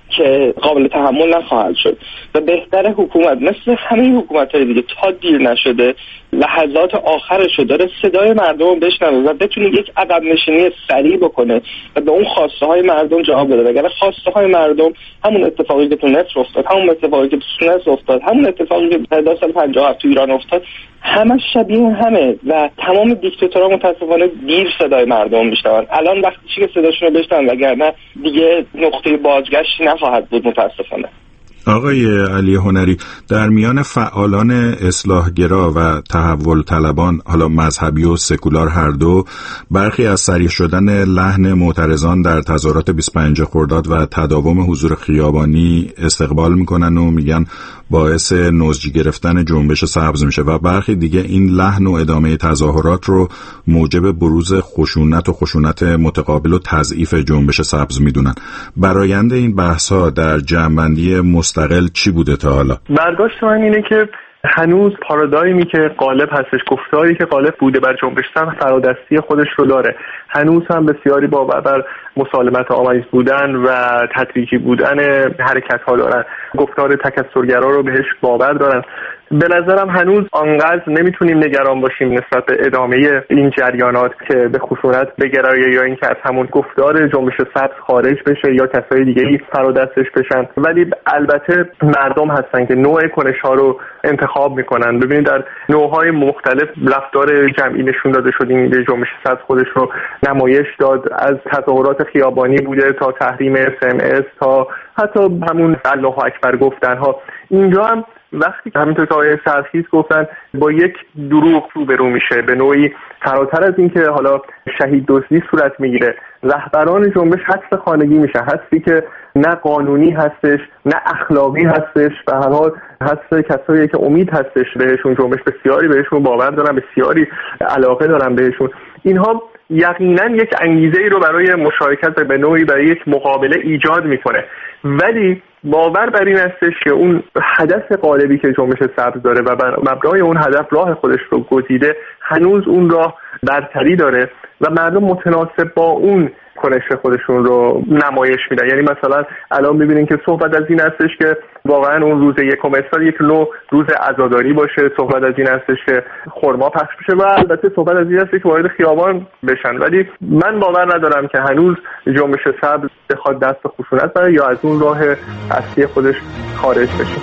که قابل تحمل نخواهد شد و بهتر حکومت مثل همه حکومت‌های دیگه تا دیر نشده لحظات آخرش رو داره صدای مردم رو بشنوه و بتونه یک عقب نشینی سریع بکنه و به اون خواسته های مردم جواب بده. اگر خواسته های مردم همون اتفاقی که تو مصر افتاد، همون اتفاقی که تو تونس افتاد، همون اتفاقی که در سال پنجاه و هفت تو ایران افتاد، همه شبیه همه و تمام دیکتاتورها متاسفانه دیر صدای مردم میشنون. الان وقتی که صداشون رو بشنون وگرنه دیگه نقطه بازگشتی نخواهد بود متاسفانه. آقای علی هنری، در میان فعالان اصلاحگرا و تحول طلبان، حالا مذهبی و سکولار هر دو، برخی از سریع شدن لحن معترضان در تظاهرات بیست و پنجم خرداد و تداوم حضور خیابانی استقبال میکنن و میگن باعث نضج گرفتن جنبش سبز میشه و برخی دیگه این لحن و ادامه تظاهرات رو موجب بروز خشونت و خشونت متقابل و تضعیف جنبش سبز میدونن. برآیند این بحث‌ها در جمع‌بندی مستقل چی بوده تا حالا؟ برداشت من اینه که هنوز پارادایمی که غالب هستش، گفتاری که غالب بوده بر جنبش سبز فرادستی خودش رو داره. هنوز هم بسیاری باور بر مسالمت آمیز بودن و تدریجی بودن حرکت ها دارن، گفتار تکثرگرا رو بهش باور دارن. به نظرم هنوز آنقدر نمیتونیم نگران باشیم نسبت به ادامه این جریانات که به خشونت بگرایه یا اینکه از همون گفتار جنبش سبز خارج بشه یا کسای دیگه‌ای فرادستش بشن. ولی البته مردم هستن که نوع کنش ها رو انتخاب میکنن. ببینید در نوع‌های مختلف رفتار جمعی نشون داده شد. این جنبش سبز خودش رو نمایش داد، از تظاهرات خیابانی بوده تا تحریم اس ام اس تا حتی همون الله اکبر گفتن ها. اینجا هم وقتی که همینطور که آقای سرخیز گفتن با یک دروغ روبرو میشه، به نوعی فراتر از این که حالا شهید دزدی صورت میگیره، رهبران جنبش حذف خانگی میشه، حذفی که نه قانونی هستش نه اخلاقی هستش، به هر حال حذف کسایی که امید هستش بهشون، جنبش بسیاری بهشون باور دارن، بسیاری علاقه دارن بهشون. اینها یقینا یک انگیزه ای رو برای مشارکت به نوعی برای یک مقابله ایجاد میکنه، ولی باور بر این هستش که اون هدف غالبی که جنبش سبز داره و بر مبنای اون هدف راه خودش رو گزیده، هنوز اون راه برتری داره و مردم متناسب با اون کنش خودشون رو نمایش میدن. یعنی مثلا الان میبینین که صحبت از این هستش که واقعا اون روز یکم اسفند یک نوع روز عزاداری باشه، صحبت از این هستش که خرما پخش بشه و البته صحبت از این هستش که وارد خیابان بشن. ولی من باور ندارم که هنوز جنبش سبز بخواد دست به خشونت بره یا از اون راه اصلی خودش خارج بشه.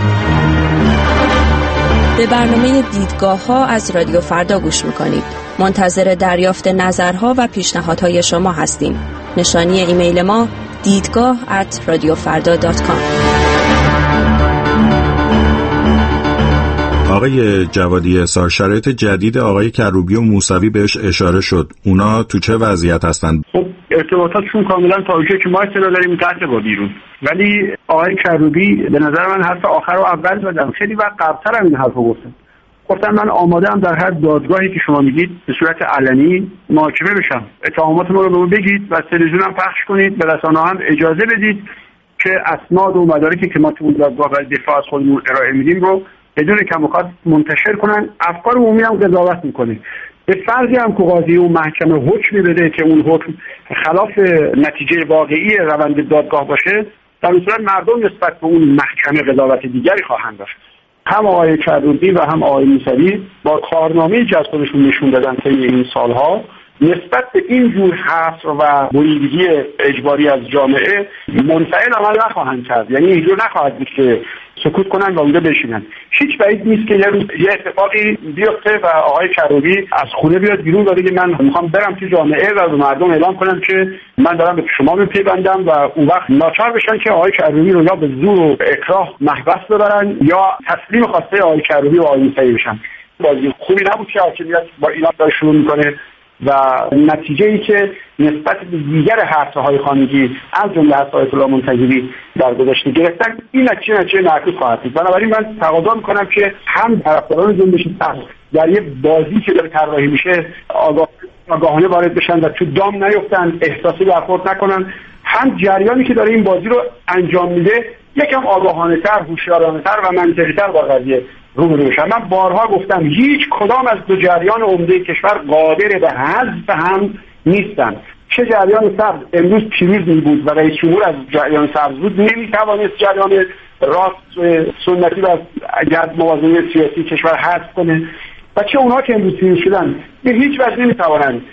به برنامه دیدگاه ها از رادیو فردا گوش میکنید. منتظر دریافت نظرها و پیشنهادهای شما هستیم. نشانی ایمیل ما دیدگاه ات رادیو فردا دات کام. آقای جوادی احصار، شرایط جدید آقای کروبی و موسوی بهش اشاره شد، اونا تو چه وضعیت هستن؟ خب ارتباطاتشون کاملا تا اونجایی که ما اطلاع داریم قطع با بیرون، ولی آقای کروبی به نظر من حرف آخر رو اول زدم، خیلی وقت قبل‌تر هم این حرف رو گفتم. گفتم من آماده ام در هر دادگاهی که شما میگید به صورت علنی محاکمه بشم، اتهامات ما رو به من بگید و تلویزیون هم پخش کنید، به رسانه‌ها هم اجازه بدید که اسناد و مدارکی که ما تو اون دادگاه برای دفاع از خودمون ارائه میدیم رو بدون کم و کاست منتشر کنن. افکار عمومی هم قضاوت میکنه. به فرضی هم که قاضی و محکمه حکمی بده که اون حکم خلاف نتیجه واقعی روند دادگاه باشه، در اون صورت مردم نسبت به اون محکمه قضاوت دیگری خواهند داشت. هم آقای کروبی و هم آقای موسوی با کارنامه‌ای که از خودشون نشون دادن طی این سالها نسبت به این جور حصر و بریدگی اجباری از جامعه منفعل عمل نخواهند کرد. یعنی اینجور نخواهد بود که سکوت کنن و اونجا بشینن. هیچ بعید نیست که یه اتفاقی بیفته و آقای کروبی از خونه بیاد بیرون و بگه من میخوام برم تو جامعه و به مردم اعلام کنم که من دارم به شما میپیوندم، و اون وقت ناچار بشن که آقای کروبی رو یا به زور و اکراه محبس ببرن یا تسلیم خواسته آقای کروبی و آقای موسوی بشن. بازی خوبی نبود که حاکمیت با اینا داره شروع میکنه و نتیجه ای که نسبت به دیگر حرفهای خانگی از جمله حرف آیت الله منتظری در گذشته گرفتن، این نتیجه نتیجه معکوس خواهد بود. بنابراین من تقاضا میکنم که هم طرفداران جنبش سبز در یه بازی که داره طراحی میشه آگاه آگاهانه وارد بشن و تو دام نیفتن، احساسی برخورد نکنن، هم جریانی که داره این بازی رو انجام میده یکم آگاهانه تر، هوشیارانه تر و منطقی تر با قضیه روبرو بشن. من بارها گفتم هیچ کدام از دو جریان عمده کشور قادر به حذف هم نیستن. چه جریان سبز امروز پیروز می بود و رئیس جمهور از جریان سبز بود، نمیتوانست جریان راست سنتی و اگر موازنه سیاسی کشور حذف کنه و چه اونها که امروز پیروز شدن به هیچ وجه نمیتوانند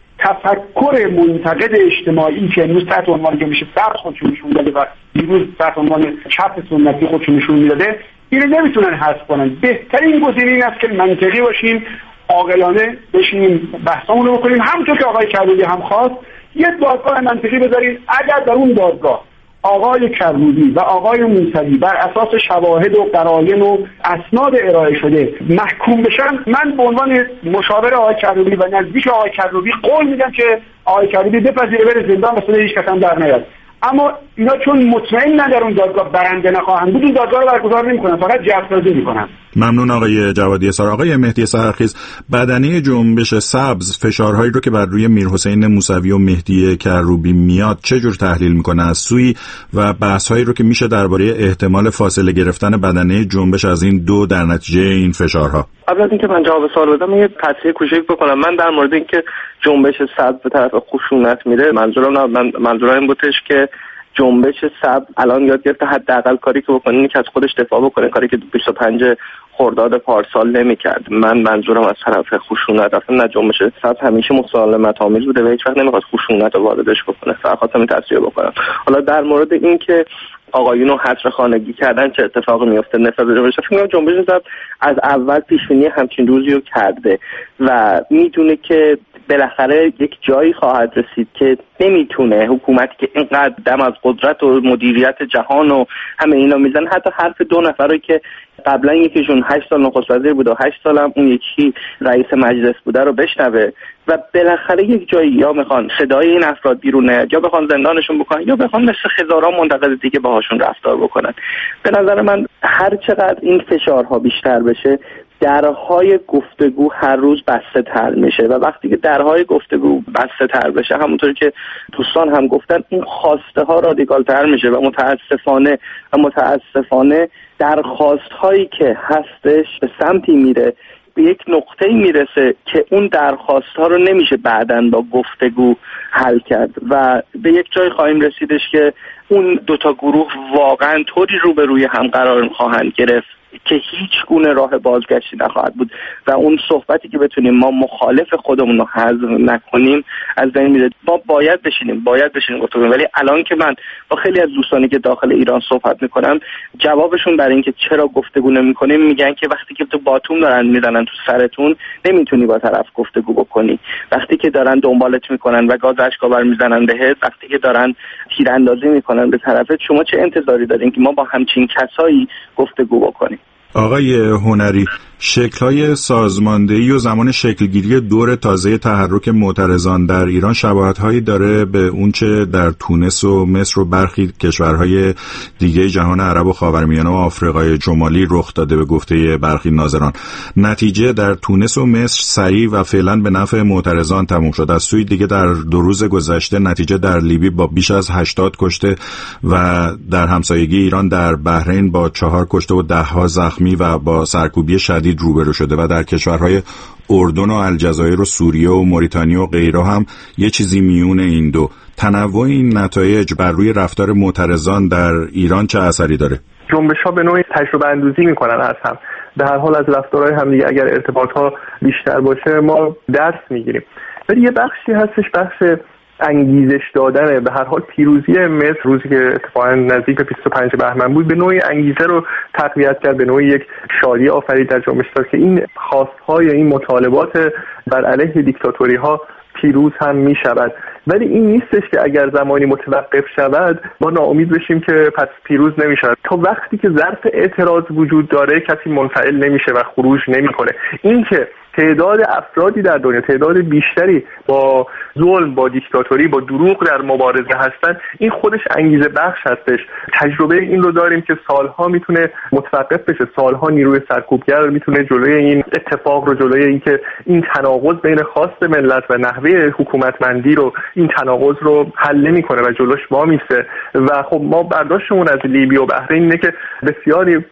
تفکر منتقد اجتماعی که امروز تحت عنوان جنبش سبز خودشون نشون داده و دیروز تحت عنوان چپ سنتی خودشون نشون میداده، اینو نمیتونن حذف کنن. بهترین گزینه این است که منطقی باشیم، عاقلانه بشینیم بحثمون رو بکنیم، همونطور که آقای کروبی هم خواست یه دادگاه منطقی بذاریم. اگر در اون دادگاه آقای کروبی و آقای موسوی بر اساس شواهد و قرائن و اسناد ارائه شده محکوم بشن، من به عنوان مشاور آقای کروبی و نزدیک آقای کروبی قول میدم که آقای کروبی بپذیره بره زندان و صدای هیچ کس هم در نیاد. اما اینا چون مطمئنن در اون دادگاه برنده نخواهند بود، اون دادگاه رو برگزار نمی‌کنن، فقط جعبه‌سازی می‌کنن. ممنون آقای جوادی اسار. آقای مهدی سحرخیز، بدنه جنبش سبز فشارهایی رو که بر روی میرحسین موسوی و مهدی کروبی میاد چه جور تحلیل میکنه از سوی و بحث‌هایی رو که میشه درباره احتمال فاصله گرفتن بدنه جنبش از این دو در نتیجه این فشارها؟ قبل از اینکه من جواب سوال بدم یه تصحیح کوچیک بکنم. من در مورد اینکه جنبش سبز به طرف خشونت میره منظورم نه، من منظورم این بودش که جنبش سبز الان یاد گرفته حداقل کاری که بکنه اینه که از خودش دفاع بکنه، کاری که بیست و پنج خرداد پارسال نمی‌کرد. من منظورم از طرف خشونت اصلا نه، جنبش سبز همیشه مسالمت آمیز بوده و هیچ وقت نمی‌خواست خشونت رو واردش بکنه. فقط خواستم این تصحیح بکنم. حالا در مورد اینکه آقایونو حصر خانگی کردن چه اتفاقی میفته نسبت به جنبش، فکر می‌کنم جنبش سبز از اول پیش‌بینی همچین روزی رو کرده و میدونه که بالاخره یک جایی خواهد رسید که نمیتونه حکومتی که اینقدر دم از قدرت و مدیریت جهان و همه اینا میزن، حتی حرف دو نفری که قبلا یکیشون هشت سال نخست وزیر بود و هشت سال هم اون یکی رئیس مجلس بوده رو بشنوه و بالاخره یک جایی یا میخوان صدای این افراد بیرون نیاد یا بخوان زندانشون بکنن یا بخوان مثل هزاران منتقد دیگه باهاشون رفتار بکنن. به نظر من هر چقدر این فشارها بیشتر بشه درهای گفتگو هر روز بسته تر میشه و وقتی که درهای گفتگو بسته تر بشه همونطوری که دوستان هم گفتن این خواسته ها رادیکال تر میشه و متاسفانه و متاسفانه درخواست هایی که هستش به سمتی میره به یک نقطه‌ای میرسه که اون درخواست ها رو نمیشه بعداً با گفتگو حل کرد و به یک جای خواهیم رسیدش که اون دوتا گروه واقعاً طوری روبروی هم قرار خواهند گرفت که هیچ گونه راه بازگشتی نخواهد بود و اون صحبتی که بتونیم ما مخالف خودمون رو حذف نکنیم از بین میره. ما باید بشینیم باید بشینیم گفتگو، ولی الان که من با خیلی از دوستانی که داخل ایران صحبت میکنم جوابشون برای اینکه چرا گفتگو نمیکنیم میگن که وقتی که تو باتوم دارن میزنن تو سرتون نمیتونی با طرف گفتگو بکنی، وقتی که دارن دنبالت میکنن و گاز اشک‌آور میزنن بهت، وقتی که دارن تیراندازی میکنن به طرفت، شما چه انتظاری دارین که ما با همچین کسایی گفتگو بکنیم؟ آقای هنری، شکل‌های سازماندهی و زمان شکلگیری دور تازه تحرک معترضان در ایران شباهت‌هایی داره به اونچه در تونس و مصر و برخی کشورهای دیگه جهان عرب و خاورمیانه و آفریقای شمالی رخ داده به گفته برخی ناظران. نتیجه در تونس و مصر سریع و فعلا به نفع معترضان تموم شد. از سوی دیگه در دو روز گذشته نتیجه در لیبی با بیش از هشتاد کشته و در همسایگی ایران در بحرین با چهار کشته و ده ها زخمی و با سرکوبی شدید روبرو شده و در کشورهای اردن و الجزایر و سوریه و موریتانیا و غیره هم یه چیزی میون این دو. تنوع این نتایج بر روی رفتار معترضان در ایران چه اثری داره؟ جنبش‌ها به نوعی تجربه اندوزی میکنن از هم. به هر حال از رفتارهای هم دیگه اگر ارتباط‌ها بیشتر باشه ما درس میگیریم. ولی یه بخشی هستش بخش انگیزش دادن. به هر حال پیروزی مصر روزی که اتفاقا نزدیک به بیست و پنج بهمن بود به نوعی انگیزه رو تقویت کرد، به نوعی یک شادی آفرید در جنبش که این خواست‌های این مطالبات بر علیه دیکتاتوری‌ها پیروز هم می شود. ولی این نیستش که اگر زمانی متوقف شود ما ناامید بشیم که پس پیروز نمی شود. تا وقتی که ظرف اعتراض وجود داره کسی منفعل نمیشه و خروج نمیکنه. این که تعداد افرادی در دنیا، تعداد بیشتری با ظلم، با دیکتاتوری، با دروغ در مبارزه هستن، این خودش انگیزه بخش هستش. تجربه این رو داریم که سالها میتونه متوقف بشه، سالها نیروی سرکوبگر میتونه جلوی این اتفاق رو، جلوی این که این تناقض بین خواست ملت و نحوه حکومتمندی رو، این تناقض رو حل نمیکنه و جلوش وامیسته. و خب ما برداشتمون از لیبی و بحرین اینه که بسیاری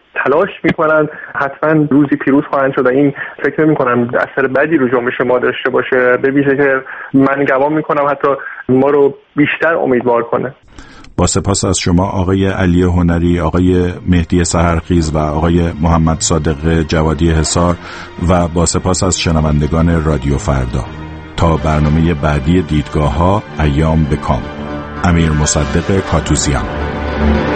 تلاش میکنن حتما روزی پیروز خواهند شد و این فکر نمی‌کنم اثر بدی رو جنبش ما داشته باشه، به ویژه که من گمان میکنم حتی ما رو بیشتر امیدوار کنه. با سپاس از شما آقای علی هنری، آقای مهدی سحرخیز و آقای محمد صادق جوادی حصار و با سپاس از شنوندگان رادیو فردا. تا برنامه بعدی دیدگاه ها، ایام به کام. امیر مصدق کاتوزیان.